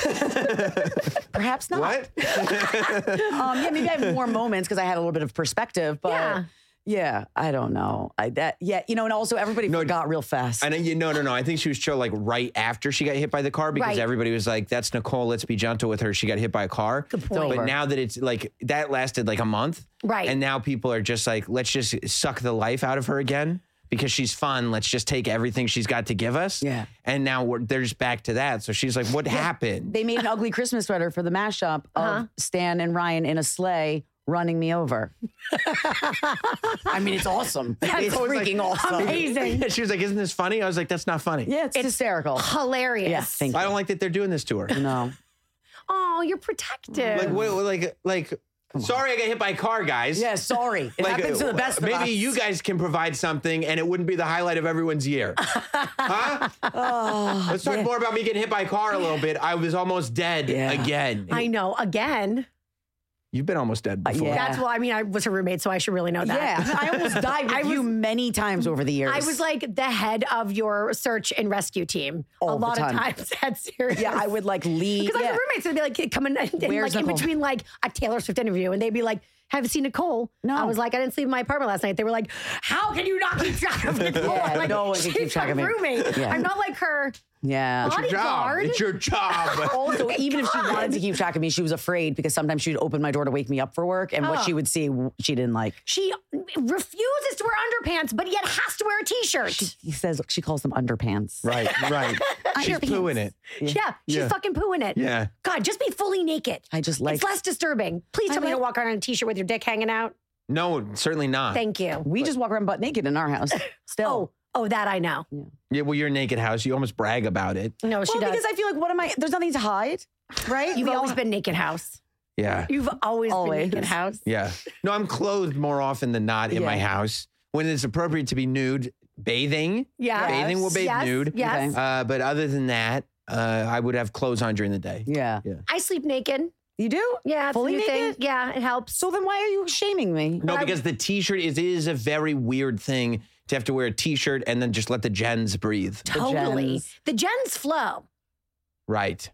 shit. Perhaps not. What? Yeah, maybe I have more moments because I had a little bit of perspective, but yeah, I don't know. And also everybody forgot real fast. No. I think she was chill like right after she got hit by the car because everybody was like, that's Nicole. Let's be gentle with her. She got hit by a car. Good point. But now that it's like, that lasted like a month. Right. And now people are just like, let's just suck the life out of her again because she's fun. Let's just take everything she's got to give us. Yeah. And now they're just back to that. So she's like, what happened? They made an ugly Christmas sweater for the mashup of Stan and Ryan in a sleigh running me over. I mean, it's awesome. It's freaking awesome. Amazing. She was like, isn't this funny? I was like, that's not funny. Yeah, it's hysterical. Hilarious. Yeah, thank you. I don't like that they're doing this to her. No. Oh, you're protective. Sorry I got hit by a car, guys. Yeah, sorry. It happens to the best of us. Maybe you guys can provide something and it wouldn't be the highlight of everyone's year. Huh? Let's talk more about me getting hit by a car a little bit. I was almost dead again. I know. Again. You've been almost dead before. That's I was her roommate, so I should really know that. Yeah, I almost died with you many times over the years. I was like the head of your search and rescue team a lot of times at Sirius. Yeah, I would like leave. Because I have roommates would be like coming in, like, in between like a Taylor Swift interview, and they'd be like, have seen Nicole. No. I was like, I didn't sleep in my apartment last night. They were like, how can you not keep track of Nicole? Yeah, I'm like, no one can keep she's track of my me. roommate. Yeah. I'm not like her. Yeah. It's your job. Bodyguard. It's your job. Also, even if she wanted to keep track of me, she was afraid because sometimes she'd open my door to wake me up for work, and what she would see, she didn't like. She refuses to wear underpants, but yet has to wear a t-shirt. She calls them underpants. Right. She's Underpants. pooing it. Yeah, she's fucking pooing it. Yeah. God, just be fully naked. I just like. It's less disturbing. Please tell me you don't walk around in a t-shirt with your dick hanging out. No, certainly not. Thank you. We just walk around butt naked in our house. Still. Oh, that I know. Yeah, well, your naked house, you almost brag about it. No, she Well, does. because I feel like, what am I? There's nothing to hide, right? You've always been naked house. Yeah. You've always been naked house. Yeah. No, I'm clothed more often than not in my house. When it's appropriate to be nude, bathing. Yeah. Bathing will bathe nude. Yes. But other than that, I would have clothes on during the day. Yeah. I sleep naked. You do? Yeah. It's Fully a new naked? thing. Yeah, it helps. So then why are you shaming me? No, because the t-shirt is a very weird thing to have to wear a t-shirt and then just let the gens breathe. Totally. The gens flow. Right.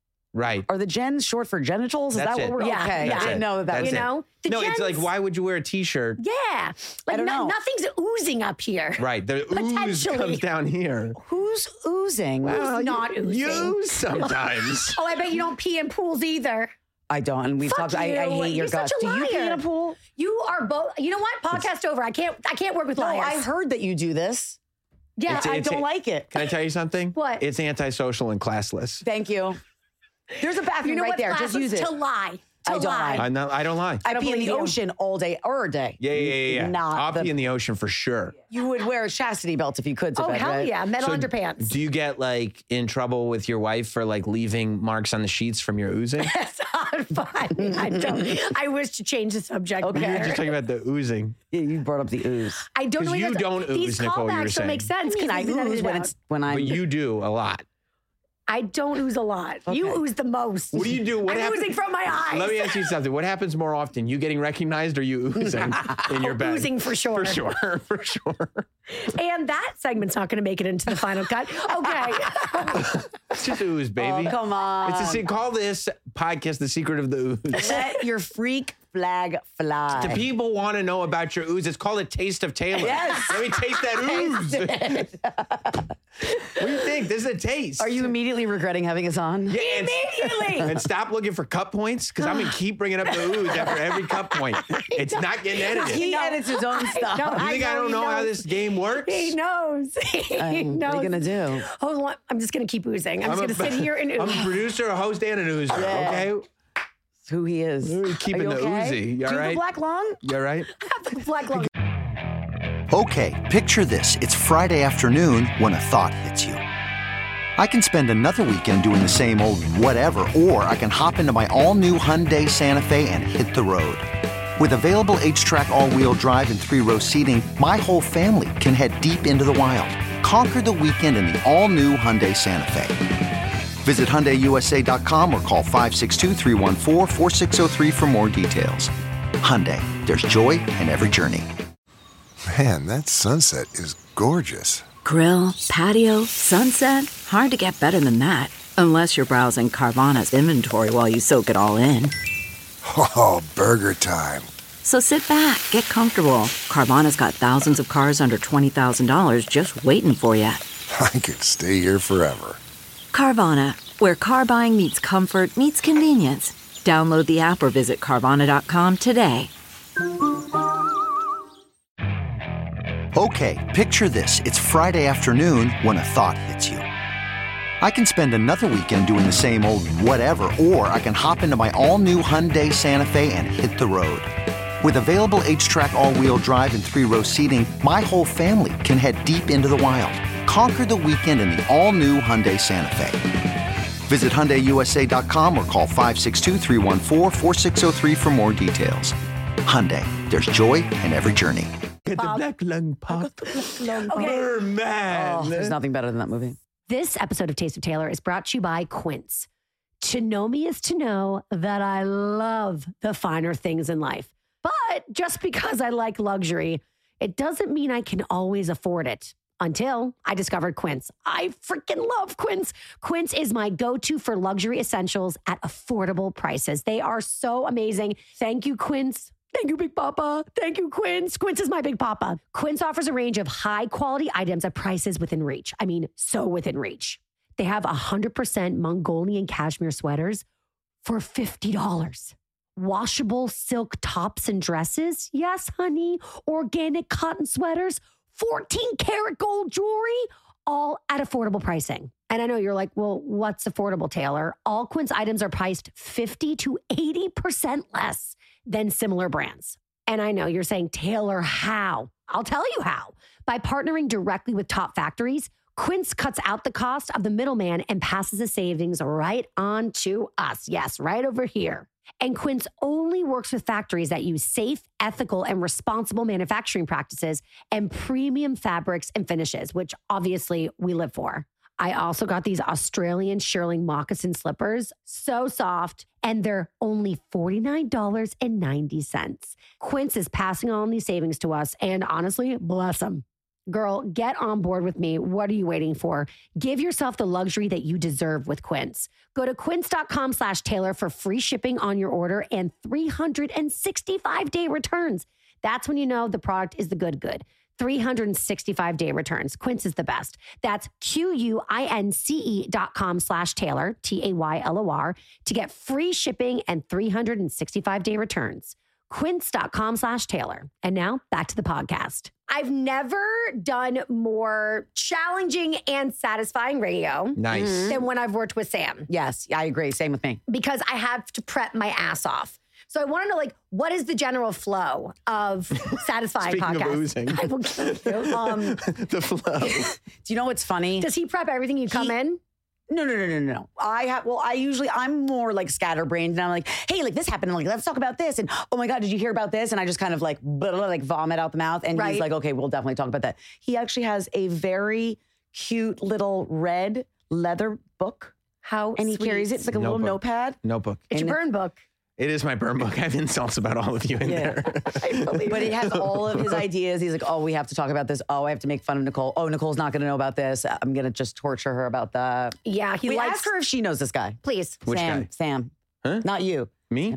Are the gens short for genitals? Is That's that it. what we're Yeah. okay? That's I it. know that. That's You it. know? The No, it's like, gens- why would you wear a t-shirt? Yeah. Like don't know. nothing's oozing up here. Right. The ooze Potentially. comes down here. Who's oozing? Who's not oozing? You sometimes. Oh, I bet you don't pee in pools either. I don't. And we've Fuck talked. I you. hate your You're such guts. a Do you pee in liar. a pool? You are both. You know what? Podcast over. I can't work with No, liars. I heard that you do this. Yeah, It's- I it's- don't like it. Can I tell you something? What? It's antisocial and classless. Thank you. There's a bathroom You know right what's there. Just classless? use it. To lie. To I don't lie. I don't lie. I pee in believe the you. ocean all day or a day. Yeah. Not I'll the- pee in the ocean for sure. You would wear a chastity belt if you could. To Oh, bed, hell right? yeah. Metal So underpants. Do you get like in trouble with your wife for like leaving marks on the sheets from your oozing? That's not fun. I don't. I wish to change the subject. Okay. We were matter. just talking about the oozing. Yeah, you brought up the ooze. I don't know. 'Cause you don't These ooze, Nicole, you were callbacks don't make saying. sense. I mean, I 'cause we ooze edited when out. it's when I'm. But you do a lot. I don't ooze a lot. You Okay. ooze the most. What do you do? What I'm happens? oozing from my eyes. Let me ask you something. What happens more often? You getting recognized or you oozing in your bed? Oozing for sure. For sure. For sure. And that segment's not going to make it into the final cut. Okay. It's just ooze, baby. Oh, come on. Call this podcast The Secret of the Ooze. Let your freak flag fly. The people want to know about your ooze. It's called a taste of Taylor. Yes. Let me taste that ooze. What do you think? This is a taste. Are you immediately regretting having us on? Yeah, and- Immediately. And stop looking for cut points because I'm going to keep bringing up the ooze after every cut point. It's not getting edited. He edits his own stuff. You think I don't know how this game works? He knows. He knows. What are you gonna do? Hold on. I'm just going to keep oozing. I'm just going to sit here and ooze. I'm a producer, a host, and an oozer. Okay, It's who he is. We're keeping Are you the okay? oozy. You Do all you have right? a black lung? You all right? Black lung. Okay, picture this. It's Friday afternoon when a thought hits you. I can spend another weekend doing the same old whatever, or I can hop into my all-new Hyundai Santa Fe and hit the road. With available H-Track all-wheel drive and 3-row seating, my whole family can head deep into the wild. Conquer the weekend in the all-new Hyundai Santa Fe. Visit HyundaiUSA.com or call 562-314-4603 for more details. Hyundai, there's joy in every journey. Man, that sunset is gorgeous. Grill, patio, sunset. Hard to get better than that. Unless you're browsing Carvana's inventory while you soak it all in. Oh, burger time. So sit back, get comfortable. Carvana's got thousands of cars under $20,000 just waiting for you. I could stay here forever. Carvana, where car buying meets comfort meets convenience. Download the app or visit Carvana.com today. Okay, picture this. It's Friday afternoon when a thought hits you. I can spend another weekend doing the same old whatever, or I can hop into my all-new Hyundai Santa Fe and hit the road. With available H-Track all-wheel drive and 3-row seating, my whole family can head deep into the wild. Conquer the weekend in the all-new Hyundai Santa Fe. Visit HyundaiUSA.com or call 562-314-4603 for more details. Hyundai, there's joy in every journey. Get the black lung pop. Merman. Oh, there's nothing better than that movie. This episode of Taste of Taylor is brought to you by Quince. To know me is to know that I love the finer things in life. But just because I like luxury, it doesn't mean I can always afford it. Until I discovered Quince. I freaking love Quince. Quince is my go-to for luxury essentials at affordable prices. They are so amazing. Thank you, Quince. Thank you, Big Papa. Thank you, Quince. Quince is my Big Papa. Quince offers a range of high-quality items at prices within reach. I mean, so within reach. They have 100% Mongolian cashmere sweaters for $50. Washable silk tops and dresses. Yes, honey. Organic cotton sweaters. 14-karat gold jewelry. All at affordable pricing. And I know you're like, well, what's affordable, Taylor? All Quince items are priced 50 to 80% less than similar brands. And I know you're saying, Taylor, how? I'll tell you how. By partnering directly with top factories, Quince cuts out the cost of the middleman and passes the savings right on to us. Yes, right over here. And Quince only works with factories that use safe, ethical, and responsible manufacturing practices and premium fabrics and finishes, which obviously we live for. I also got these Australian shearling moccasin slippers, so soft, and they're only $49.90. Quince is passing on these savings to us, and honestly, bless them. Girl, get on board with me. What are you waiting for? Give yourself the luxury that you deserve with Quince. Go to quince.com/Taylor for free shipping on your order and 365-day returns. That's when you know the product is the good. 365-day returns. Quince is the best. That's QUINCE.com/Taylor, TAYLOR, to get free shipping and 365-day returns. Quince.com/Taylor. And now back to the podcast. I've never done more challenging and satisfying radio than when I've worked with Sam. Yes, I agree. Same with me. Because I have to prep my ass off. So I want to know, like, what is the general flow of satisfying Speaking podcasts? of oozing. I will kill you. The flow. Do you know what's funny? Does he prep everything you come in? No. I'm more like scatterbrained, and I'm like, hey, like this happened, and like let's talk about this, and oh my God, did you hear about this? And I just kind of like vomit out the mouth, and he's like, okay, we'll definitely talk about that. He actually has a very cute little red leather book. How and he sweet. carries it. It's like a little notepad. Notebook. It's your burn book. It is my burn book. I have insults about all of you in there. But he has all of his ideas. He's like, oh, we have to talk about this. Oh, I have to make fun of Nicole. Oh, Nicole's not going to know about this. I'm going to just torture her about that. Yeah, he likes... Ask her if she knows this guy. Please. Which guy? Sam. Huh? Not you. Me?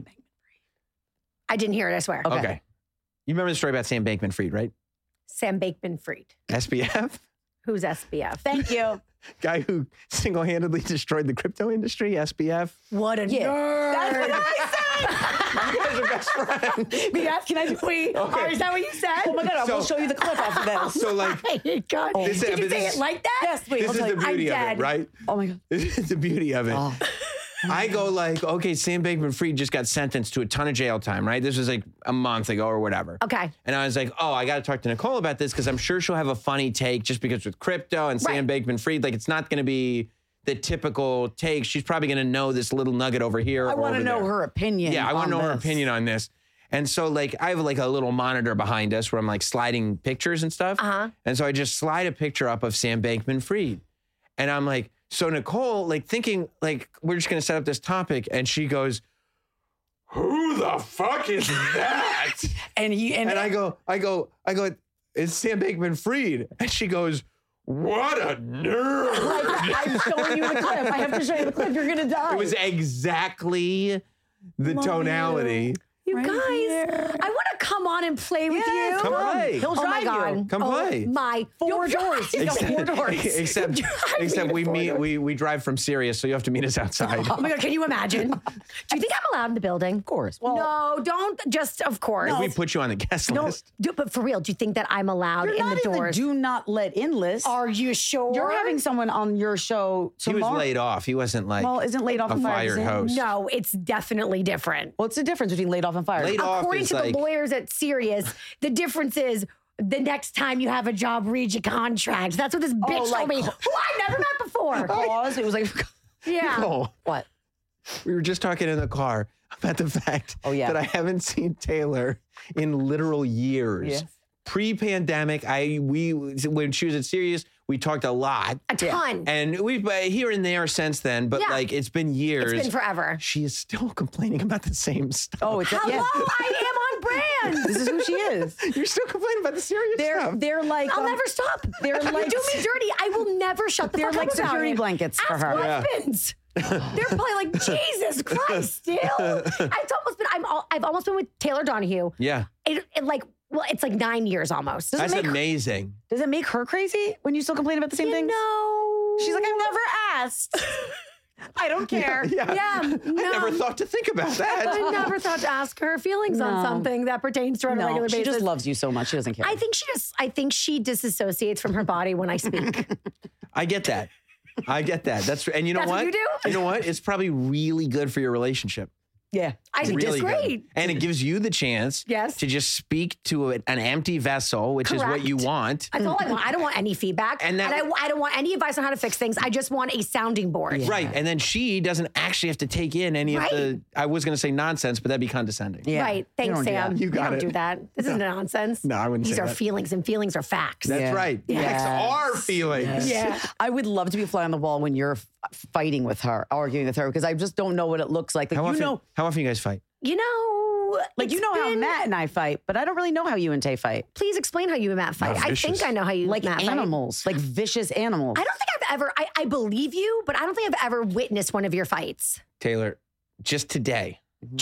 I didn't hear it, I swear. Okay. You remember the story about Sam Bankman-Fried, right? Sam Bankman-Fried. SBF? Who's SBF? Thank you. Guy who single-handedly destroyed the crypto industry, SBF. What a nerd. That's what I said. You guys are best friends. Yes, can I just wait? Okay. Oh, is that what you said? Oh my God, I will show you the clip off of this. So like, God. This- Did you say this- it like that? Yes, wait. this is the beauty of it, right? Oh my God. This is the beauty of it. I go like, okay, Sam Bankman-Fried just got sentenced to a ton of jail time, right? This was like a month ago or whatever. Okay. And I was like, oh, I got to talk to Nicole about this because I'm sure she'll have a funny take just because with crypto and Sam Bankman-Fried, like it's not going to be the typical take. She's probably going to know this little nugget over here. I want to know her opinion. Yeah, I want to know her this. opinion on this. And so like I have like a little monitor behind us where I'm like sliding pictures and stuff. And so I just slide a picture up of Sam Bankman-Fried. And I'm like, so Nicole, like thinking like we're just going to set up this topic, and she goes, "Who the fuck is that?" and I go, "It's Sam Bankman-Fried," and she goes, "What a nerd!" Like, I'm showing you the clip. I have to show you the clip. You're gonna die. It was exactly the tonality. You guys, I want to come on and play with you. Come play. He'll drive you. Come play. My Four doors. He's got 4 doors. Except we drive from Sirius, so you have to meet us outside. Oh my God, can you imagine? Do you think I'm allowed in the building? Of course. Well, no, don't just, of course. We put you on the guest list. But for real, do you think that I'm allowed you're in not the doors? do not let in list. Are you sure? You're having someone on your show tomorrow. He was laid off. He wasn't like isn't laid off a and fired host. No, it's definitely different. What's the difference between laid off and fired? Laid off According is to like, the lawyers at Sirius, the difference is the next time you have a job, read your contract. That's what this bitch told me, who I never met before. Pause. It was like, Yeah. Nicole, what? we were just talking in the car about the fact that I haven't seen Taylor in literal years. Yes. Pre-pandemic, when she was at Sirius, we talked a lot. A ton. And we've here and there since then, but like it's been years. It's been forever. She is still complaining about the same stuff. Oh, it's Hello, I am on brand. This is who she is. You're still complaining about the Sirius stuff. They're like I'll never stop. They're You like do me dirty. I will never shut the They're fuck like up about security it. blankets for Ask her. husbands. They're probably like, Jesus Christ, still. It's almost been, I've almost been with Taylor Donahue. Yeah. It's like 9 years almost. That's amazing. Does it make her crazy when you still complain about the same things? No. She's like, I've never asked. I don't care. Yeah. I never thought to think about that. I never thought to ask her feelings on something that pertains to her on a regular basis. She just loves you so much. She doesn't care. I think she disassociates from her body when I speak. I get that. That's and you know That's what you do? You know what? It's probably really good for your relationship. Yeah. I think really it's great. Good. And it gives you the chance to just speak to an empty vessel, which is what you want. That's all I want. I don't want any feedback. And I don't want any advice on how to fix things. I just want a sounding board. Yeah. Right. And then she doesn't actually have to take in any of the, I was going to say nonsense, but that'd be condescending. Yeah. Right. Thanks, Sam. You got don't it. do that. This isn't nonsense. No, I wouldn't These say are that. feelings, and feelings are facts. That's right. Facts are feelings. Yeah. I would love to be a fly on the wall when you're fighting with her, arguing with her, because I just don't know what it looks like. How often you guys fight? You know, how Matt and I fight, but I don't really know how you and Tay fight. Please explain how you and Matt fight. I think I know how you like Matt animals, fight. like vicious animals. I don't think I've ever. I believe you, but I don't think I've ever witnessed one of your fights. Taylor, just today,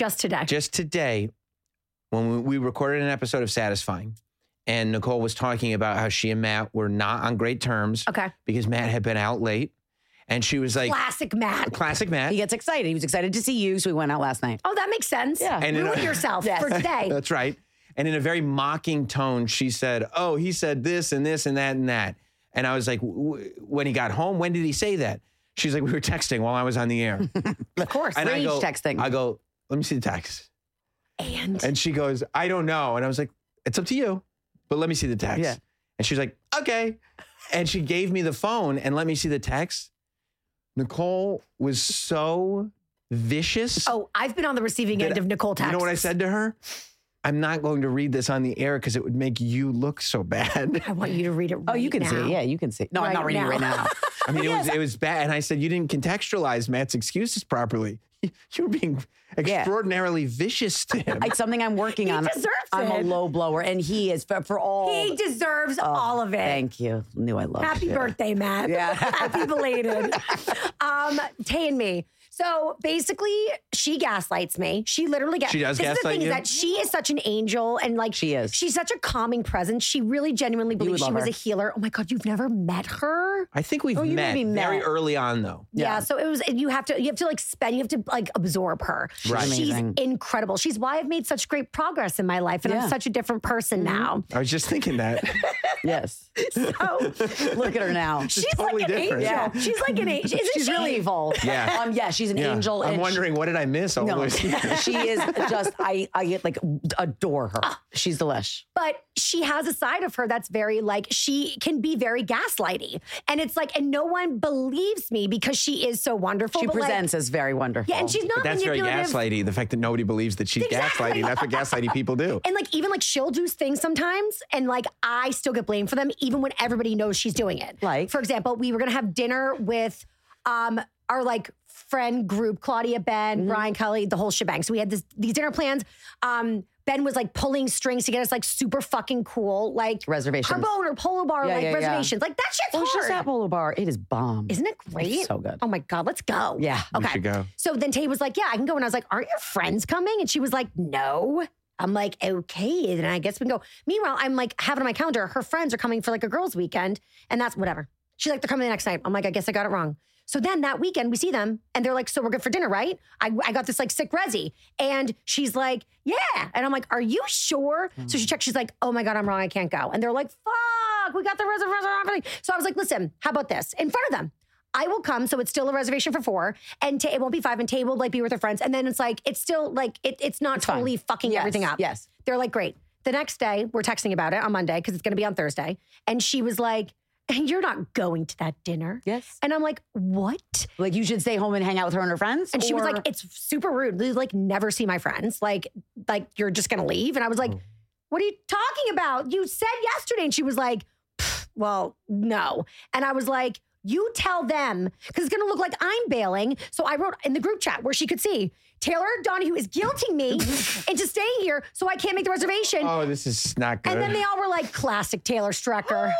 when we recorded an episode of Satisfying, and Nicole was talking about how she and Matt were not on great terms. Okay. Because Matt had been out late. And she was like... Classic Matt. He gets excited. He was excited to see you, so we went out last night. Oh, that makes sense. Yeah. And ruin yourself for today. That's right. And in a very mocking tone, she said, oh, he said this and this and that and that. And I was like, when he got home, when did he say that? She's like, we were texting while I was on the air. Of course. And Rage texting. I go, let me see the text. And she goes, I don't know. And I was like, it's up to you, but let me see the text. Yeah. And she's like, okay. And she gave me the phone and let me see the text. Nicole was so vicious. Oh, I've been on the receiving end of Nicole texts. You know what I said to her? I'm not going to read this on the air because it would make you look so bad. I want you to read it right now. Oh, you can see it. Yeah, you can see it. No, I'm not reading it right now. I mean, it was bad. And I said, you didn't contextualize Matt's excuses properly. You were being extraordinarily vicious to him. It's something I'm working on. He deserves I'm it. a low blower, and he is for all. He deserves all of it. Thank you. Knew I loved Happy you. birthday, Matt. Yeah. Happy belated. Tay and me. So basically, she gaslights me. She literally She does This is the gaslight thing you? is that she is such an angel, and like She is. She's such a calming presence. She really genuinely believes would she love was her. a healer. Oh my God, you've never met her? I think we've you met maybe very met. early on, though. Yeah. So it was. You have to absorb her. Right. She's amazing. incredible. She's why I've made such great progress in my life, and Yeah. I'm such a different person now. I was just thinking that. Yes. So Look at her now. she's totally like an different. angel. Yeah. She's like an angel. Isn't She's she? really evolved. Yeah. Yeah, she's an Yeah. angel. I'm and wondering, what did I miss all No, those years? she is just, I like adore her. She's delish. But she has a side of her that's very like, she can be very gaslighty. And it's like, and no one believes me because she is so wonderful. She but presents as very wonderful. yeah, and she's not But that's very manipulative. gaslighty. The fact that nobody believes that she's Exactly. gaslighting. That's what gaslighty people do. And like, even like she'll do things sometimes and like I still get blamed for them even when everybody knows she's doing it. Like? For example, we were gonna have dinner with our like friend group, Claudia, Ben, Brian, Kelly, the whole shebang. So we had these dinner plans. Ben was like pulling strings to get us like super fucking cool, like Reservations. Carbone or Polo Bar, Yeah, like yeah, yeah. reservations. Like that shit's Oh, hard. she's at Polo Bar. It is bomb. Isn't it great? It's so good. Oh my God, let's go. Yeah. We Okay. should go. So then Tay was like, yeah, I can go. And I was like, aren't your friends coming? And she was like, no. I'm like, okay, then I guess we can go. Meanwhile, I'm like having on my calendar, her friends are coming for like a girls' weekend, and that's whatever. She's like, they're coming the next night. I'm like, I guess I got it wrong. So then that weekend we see them and they're like, so we're good for dinner, right? I got this like sick resi. And she's like, yeah. And I'm like, are you sure? So she checks, she's like, oh my God, I'm wrong. I can't go. And they're like, fuck, we got the reservation. So I was like, listen, how about this? In front of them, I will come. So it's still a reservation for 4 and it won't be 5 and Tay will like be with her friends. And then it's like, it's still like, it's not It's fine. totally fucking Yes, everything up. yes. They're like, great. The next day we're texting about it on Monday because it's going to be on Thursday. And she was like, you're not going to that dinner. Yes. And I'm like, what? Like you should stay home and hang out with her and her friends? And she was or- like, it's super rude. You like never see my friends. Like you're just gonna leave. And I was like, what are you talking about? You said yesterday. And she was like, well, no. And I was like, you tell them, because it's gonna look like I'm bailing. So I wrote in the group chat where she could see, Taylor Donahue is guilting me into staying here so I can't make the reservation. Oh, this is not good. And then they all were like, classic Taylor Strecker.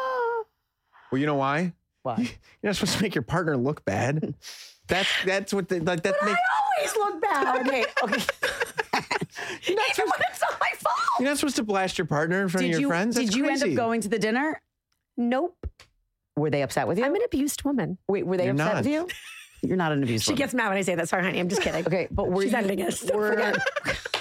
Well, you know why? Why? You're not supposed to make your partner look bad. That's what that I makes. always look bad. Okay. Even when it's not my fault. You're not supposed to blast your partner in front of your friends. That's Did you end crazy. up going to the dinner? Nope. Were they upset with you? I'm an abused woman. Wait, were they You're upset not. with you? You're not an abused She woman. gets mad when I say that. Sorry, honey. I'm just kidding. Okay, but were She's you... editing it. So were- forget it.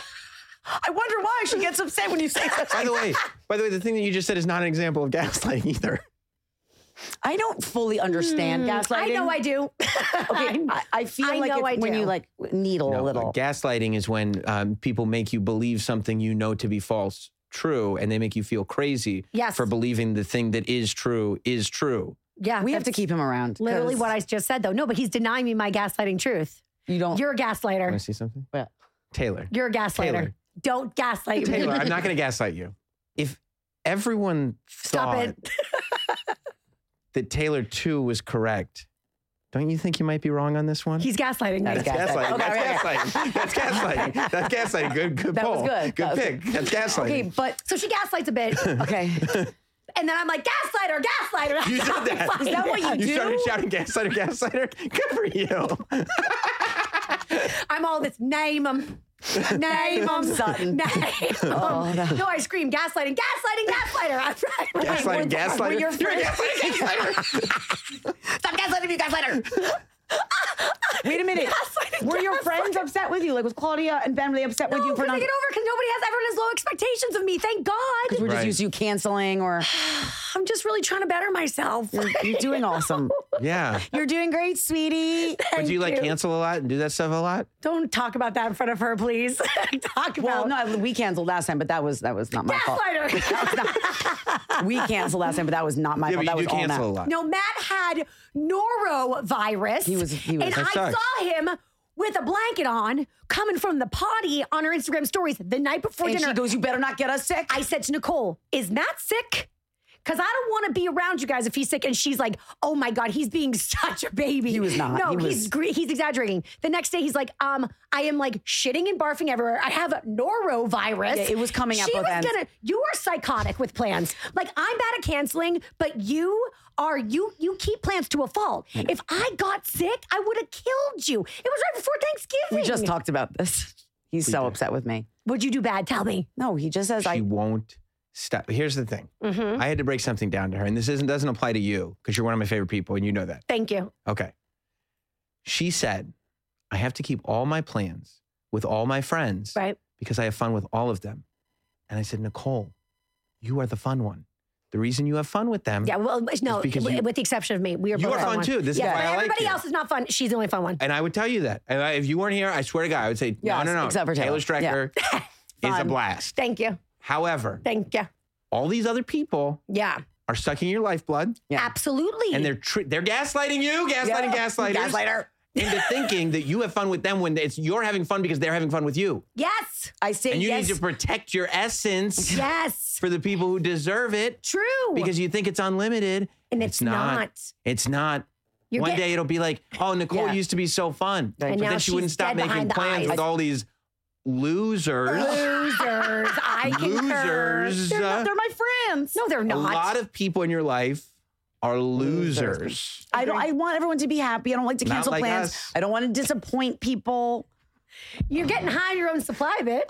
I wonder why she gets upset when you say such By the way, the thing that you just said is not an example of gaslighting either. I don't fully understand gaslighting. I know I do. Okay, I feel I like know it's I when do. you like needle a little. Gaslighting is when people make you believe something you know to be false true, and they make you feel crazy Yes. for believing the thing that is true is true. Yeah. We have to keep him around. Literally 'cause what I just said, though. No, but he's denying me my gaslighting truth. You don't. You're a Want gaslighter. to see something? Yeah. Taylor. You're a gaslighter. Taylor. Don't gaslight me. Taylor, I'm not going to gaslight you. If everyone Stop thought it. that Taylor 2 was correct, don't you think you might be wrong on this one? He's gaslighting me. That's gaslighting. Okay, That's okay. gaslighting. That's gaslighting. That's gaslighting. Good That was poll. good. Good That was pick. That's gaslighting. Okay, but So she gaslights a bit. okay. And then I'm like, gaslighter, gaslighter. That's You how did we that. find Is that it. what you You do? started shouting gaslighter, gaslighter. Good for you. I'm all this name them. Name them. Sutton. Name 'em. No, I scream gaslighting, gaslighting, gaslighter. I'm right. Gaslighting, gaslighter. Were your You're a friends- gaslighter. Stop gaslighting me, gaslighter. Wait a minute. Gaslighting, Were your gaslighting. friends upset with you? Like, was Claudia and Ben really upset with No, you for because not? I get over because everyone has low expectations of me. Thank God. We're just Right. used to you canceling, or I'm just really trying to better myself. you're doing awesome. Yeah. You're doing great, sweetie. But do you like you. cancel a lot and do that stuff a lot? Don't talk about that in front of her, please. Talk Well, about no, we canceled last time, but that was not my fault. gaslighter. We canceled last time, but that was not my Yeah, fault. but That you was do all cancel a Matt. lot. No, Matt had norovirus. He was- and That I sucks. saw him with a blanket on coming from the potty on her Instagram stories the night before And dinner. she goes, "You better not get us sick." I said to Nicole, is Matt sick? Because I don't want to be around you guys if he's sick. And she's like, oh my God, he's being such a baby. He was not. No, He he's was- he's exaggerating. The next day, he's like, I am like shitting and barfing everywhere. I have norovirus. Yeah, it was coming out She both was ends. you are psychotic with plans. Like, I'm bad at canceling, but you keep plans to a fault. If I got sick, I would have killed you. It was right before Thanksgiving. We just talked about this. He's so upset with me. Would you do bad? Tell me. No, he just says She won't stop. Here's the thing. Mm-hmm. I had to break something down to her, and this doesn't apply to you because you're one of my favorite people, and you know that. Thank you. Okay. She said, I have to keep all my plans with all my friends Right. because I have fun with all of them. And I said, Nicole, you are the fun one. The reason you have fun with them. Yeah, well, no, because with the exception of me. We are You both are fun one. too. This is yeah, why but I like everybody you. else is not fun. She's the only fun one. And I would tell you that. And if you weren't here, I swear to God, I would say, Yes, no. except for Taylor Taylor. Strecker is a Fun. blast. Thank you. However, Thank you. all these other people Yeah. are sucking your lifeblood. Absolutely. And they're gaslighting you, gaslighters, Gaslighter. into thinking that you have fun with them when you're having fun because they're having fun with you. yes. I say And you yes. need to protect your essence Yes. for the people who deserve it True. because you think it's unlimited. And it's not. It's not. You're One getting- day it'll be like, oh, Nicole Yeah. used to be so fun. And But now then she wouldn't she's stop dead making behind the plans eyes. with all these losers. Losers. I concur. Losers. They're my friends. No, they're A not. lot of people in your life are losers. I want everyone to be happy. I don't like to Not cancel like plans. us. I don't want to disappoint people. You're getting high on your own supply, bitch.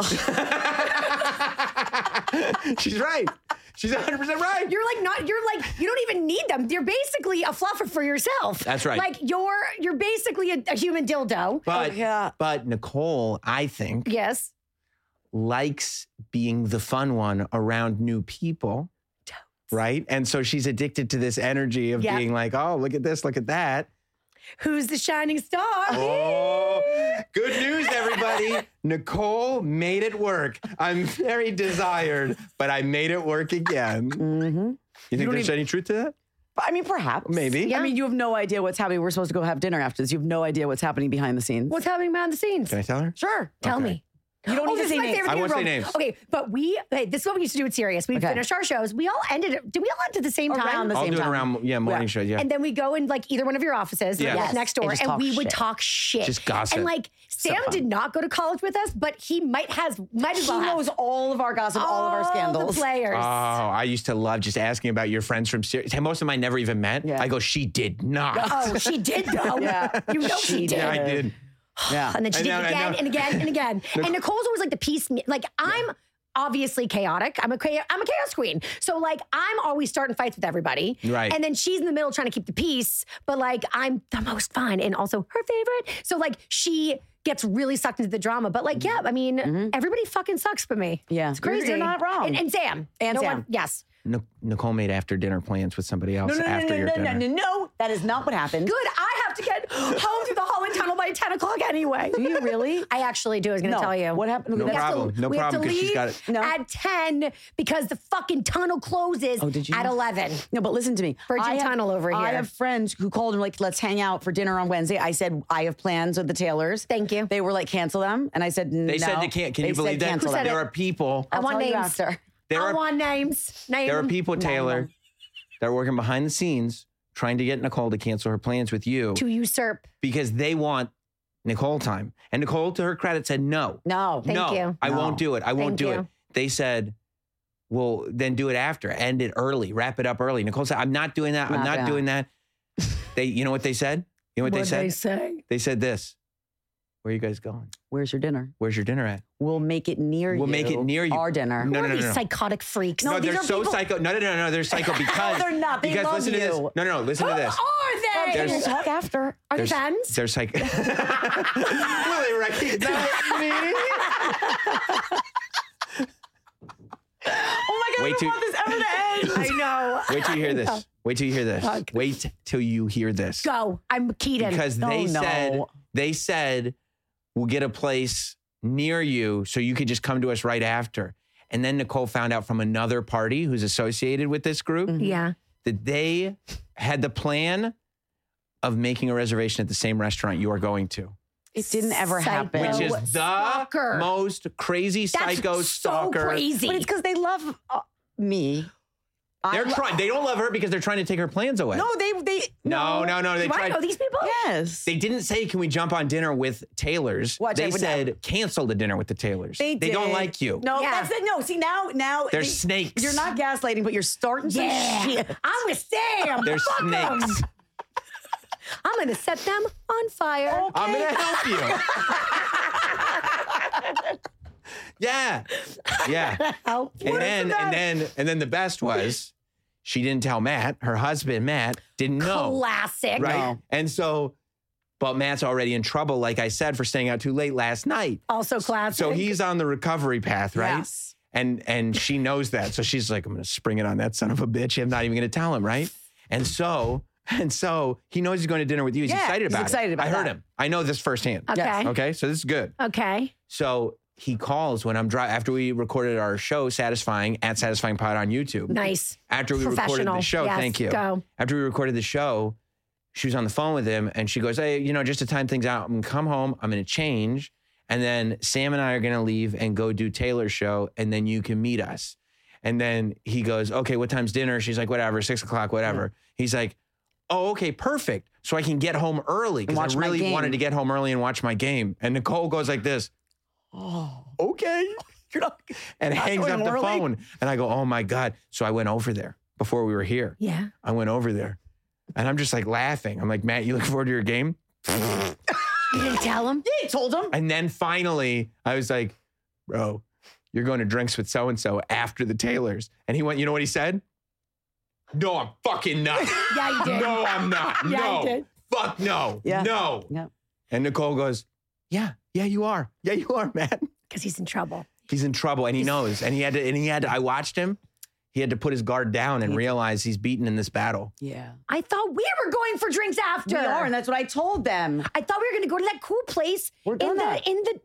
She's right. She's 100% right. You don't even need them. You're basically a fluffer for yourself. That's right. Like you're basically a human dildo. But, yeah. but Nicole, I think, Yes. likes being the fun one around new people. Right? And so she's addicted to this energy of Yeah. being like, oh, look at this, look at that. Who's the shining star? Oh, good news, everybody. Nicole made it work. I'm very desired, but I made it work again. Mm-hmm. You think there's any truth to that? I mean, perhaps. Maybe. Yeah. I mean, you have no idea what's happening. We're supposed to go have dinner after this. You have no idea what's happening behind the scenes. What's happening behind the scenes? Can I tell her? Sure. Tell Okay. me. You don't need to this say is my names. favorite I thing in won't the say world. names. Okay, but this is what we used to do with Sirius. We'd Okay. finish our shows. We all ended it. Did we all end at the same time? Around the I'll same do it time. around, morning Yeah. shows, yeah. And then we go in like either one of your offices, Yeah. like Yes. next door, And just and talk we would shit. talk shit. Just gossip. And like Sam fun. did not go to college with us, but he might as He well have. knows all of our gossip, all of our scandals. The players. Oh, I used to love just asking about your friends from Sirius. Most of them I never even met. Yeah. I go, she did not. Oh, she did though. Yeah. You know she did. Yeah, I did. Yeah. And then she did it again and again and again. And Nicole's always like the peace. Like I'm obviously chaotic. I'm a chaos queen. So like I'm always starting fights with everybody. Right. And then she's in the middle trying to keep the peace. But like I'm the most fun and also her favorite. So like she gets really sucked into the drama. But like, yeah, I mean, everybody fucking sucks but me. Yeah. It's crazy. You're not wrong. And Sam. And no Sam. one- yes. Nicole made after dinner plans with somebody else after your dinner. No, that is not what happened. Good. I have to get home through the Holland Tunnel by 10 o'clock anyway. Do you really? I actually do. I was going to tell you. What happened? No problem. No We have to problem, 'cause she's leave got it. at 10 because the fucking tunnel closes at 11. No, but listen to me. Virgin Tunnel over here. I have friends who called and like, let's hang out for dinner on Wednesday. I said, I have plans with the Taylors. Thank you. They were like, cancel them. And I said, no. They said they can't. Can you believe that? Cancel them. There are people. I want tell you names. after. I want names. There are people, Taylor, that are working behind the scenes trying to get Nicole to cancel her plans with you To usurp. because they want Nicole time. And Nicole, to her credit, said no. No. Thank no, you. I won't do it. I won't Thank do you. it. They said, well, then do it after. End it early. Wrap it up early. Nicole said, I'm not doing that. I'm not doing that. You know what they said? You know what they said? What'd they say? They said this. Where are you guys going? Where's your dinner? Where's your dinner at? We'll make it near you. We'll make it near you. Our dinner. No, Who no, are no, these no. psychotic freaks? No, these they're are so people- psycho. No, they're psycho because they're not. They because love listen to you. this. No, listen to this. Who are they? Can we talk after? Are they There's- fans? They're psycho. Will they recognize me? Oh my God, Wait I till- don't want this ever to end. I know. Wait till you hear this. Wait till you hear this. Okay. Wait till you hear this. Go. I'm Keaton. Because they said we'll get a place near you so you could just come to us right after. And then Nicole found out from another party who's associated with this group Yeah. that they had the plan of making a reservation at the same restaurant you are going to. It didn't ever happen. Which is the stalker. most crazy psycho That's stalker. so crazy. But it's because they love me. They're trying. They don't love her because they're trying to take her plans away. No, they. No. They Do I tried. know these people? Yes. They didn't say, "Can we jump on dinner with Taylors?" Watch, I they would said, "Cancel the dinner with the Taylors." They don't did. like you. No, Yeah. that's it. No, see now They're snakes. You're not gaslighting, but you're starting some shit. I'm with Sam. They're Fuck 'em. snakes. I'm going to set them on fire. I'm gonna help you. Yeah. Help. And then the best was she didn't tell Matt. Her husband Matt didn't know. Classic. Right. No. And so, but Matt's already in trouble, like I said, for staying out too late last night. Also classic. So he's on the recovery path, right? Yes. And she knows that. So she's like, I'm going to spring it on that son of a bitch. I'm not even going to tell him, right? And so he knows he's going to dinner with you. He's excited about it. I heard him. I know this firsthand. Okay. Okay. So this is good. Okay. So he calls when I'm driving after we recorded our show, Satisfying at Satisfying Pod on YouTube. Nice. After we recorded Professional. the show, Yes, thank you. go. After we recorded the show, she was on the phone with him and she goes, hey, just to time things out, I'm going to come home. I'm going to change. And then Sam and I are going to leave and go do Taylor's show. And then you can meet us. And then he goes, okay, what time's dinner? She's like, whatever, 6 o'clock, whatever. He's like, oh, okay, perfect. So I can get home early because I really wanted to get home early and watch my game. And Nicole goes like this. Oh, okay. And hangs up the phone. And I go, oh my God. So I went over there before we were here. Yeah. I went over there and I'm just like laughing. I'm like, Matt, you look forward to your game? You didn't tell him? Yeah, he told him. And then finally I was like, bro, you're going to drinks with so-and-so after the Taylors. And he went, you know what he said? No, I'm fucking not. Yeah, you did. No, I'm not. Yeah, no. you did. Fuck no. Yeah. No. Yeah. And Nicole goes, yeah, you are. Yeah, you are, Matt. Because he's in trouble. He's in trouble and he knows. And he had to, I watched him. He had to put his guard down and realize he's beaten in this battle. Yeah. I thought we were going for drinks after. We are, and that's what I told them. I thought we were going to go to that cool place We're in gonna.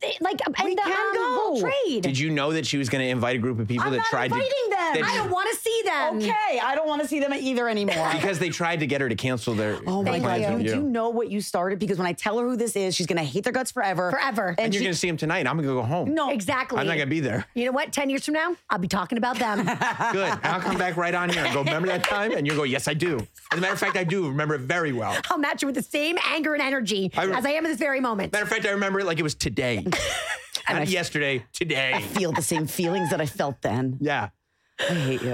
the World Trade. Did you know that she was going to invite a group of people I'm that not tried to? inviting them. that- I don't want to see them. Okay, I don't want to see them either anymore. Because they tried to get her to cancel their Oh my plans God, with do you know what you started? Because when I tell her who this is, she's going to hate their guts forever. Forever. And you're going to see him tonight. I'm going to go home. No. Exactly. I'm not going to be there. You know what? 10 years from now, I'll be talking about them. Good. I'll come back right on here and go, remember that time? And you'll go, yes, I do. As a matter of fact, I do remember it very well. I'll match you with the same anger and energy as I am in this very moment. Matter of fact, I remember it like it was today. Not yesterday, today. I feel the same feelings that I felt then. Yeah. I hate you.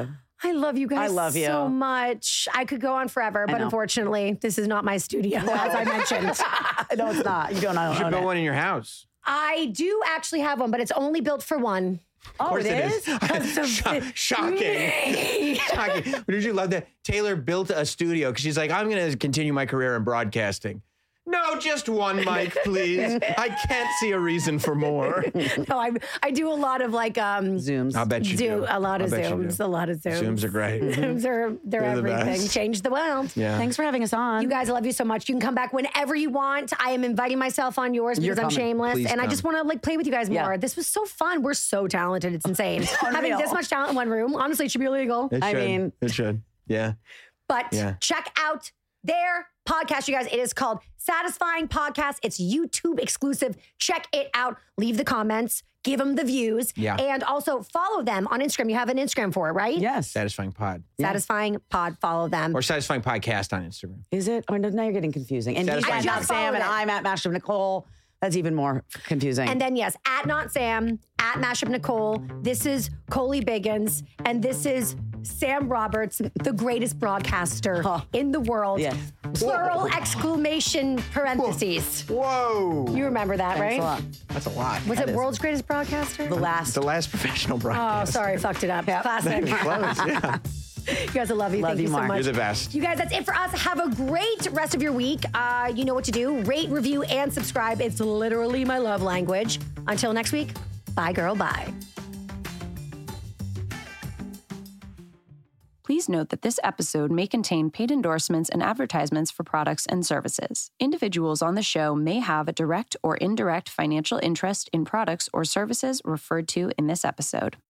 I love you guys I love you. so much. I could go on forever, but unfortunately, this is not my studio, as I mentioned. No, it's not. You don't own You should it. build one in your house. I do actually have one, but it's only built for one. Of course it is. Shocking. Shocking. Did you love that? Taylor built a studio because she's like, I'm going to continue my career in broadcasting. No, just one mic, please. I can't see a reason for more. No, I do a lot of like Zooms. I'll bet you do. A lot of I'll bet you Zooms. do. A lot of Zooms. Zooms are great. Zooms are they're the everything. best. Change the world. Yeah. Thanks for having us on. You guys, I love you so much. You can come back whenever you want. I am inviting myself on yours because I'm coming. shameless. Please and I come. just want to like play with you guys more. Yeah. This was so fun. We're so talented. It's insane. Having unreal. this much talent in one room, honestly, it should be illegal. It I should. mean- It should. Yeah. But Yeah. check out their podcast, you guys. It is called Satisfying Podcast. It's YouTube exclusive. Check it out. Leave the comments. Give them the views. Yeah. And also follow them on Instagram. You have an Instagram for it, right? Yes. Satisfying Pod. Satisfying Pod. Follow them. Or Satisfying Podcast on Instagram. Is it? Oh, no, now you're getting confusing. And he's Satisfying at Pod. Not Sam, and Followed it. I'm at Mashup Nicole. That's even more confusing. And then, yes, at Not Sam, at Mashup Nicole. This is Coley Biggins. And this is Sam Roberts, the greatest broadcaster in the world. Yes. Plural exclamation parentheses. Whoa. You remember that, Thanks right? a lot. That's a lot. Was it world's greatest broadcaster? The last. It's the last professional Oh, broadcast. sorry, fucked it up. Classic. Close, yeah. You guys, I love you. Love Thank you, you so Mark. much. You're the best. You guys, that's it for us. Have a great rest of your week. You know what to do. Rate, review, and subscribe. It's literally my love language. Until next week, bye, girl, bye. Please note that this episode may contain paid endorsements and advertisements for products and services. Individuals on the show may have a direct or indirect financial interest in products or services referred to in this episode.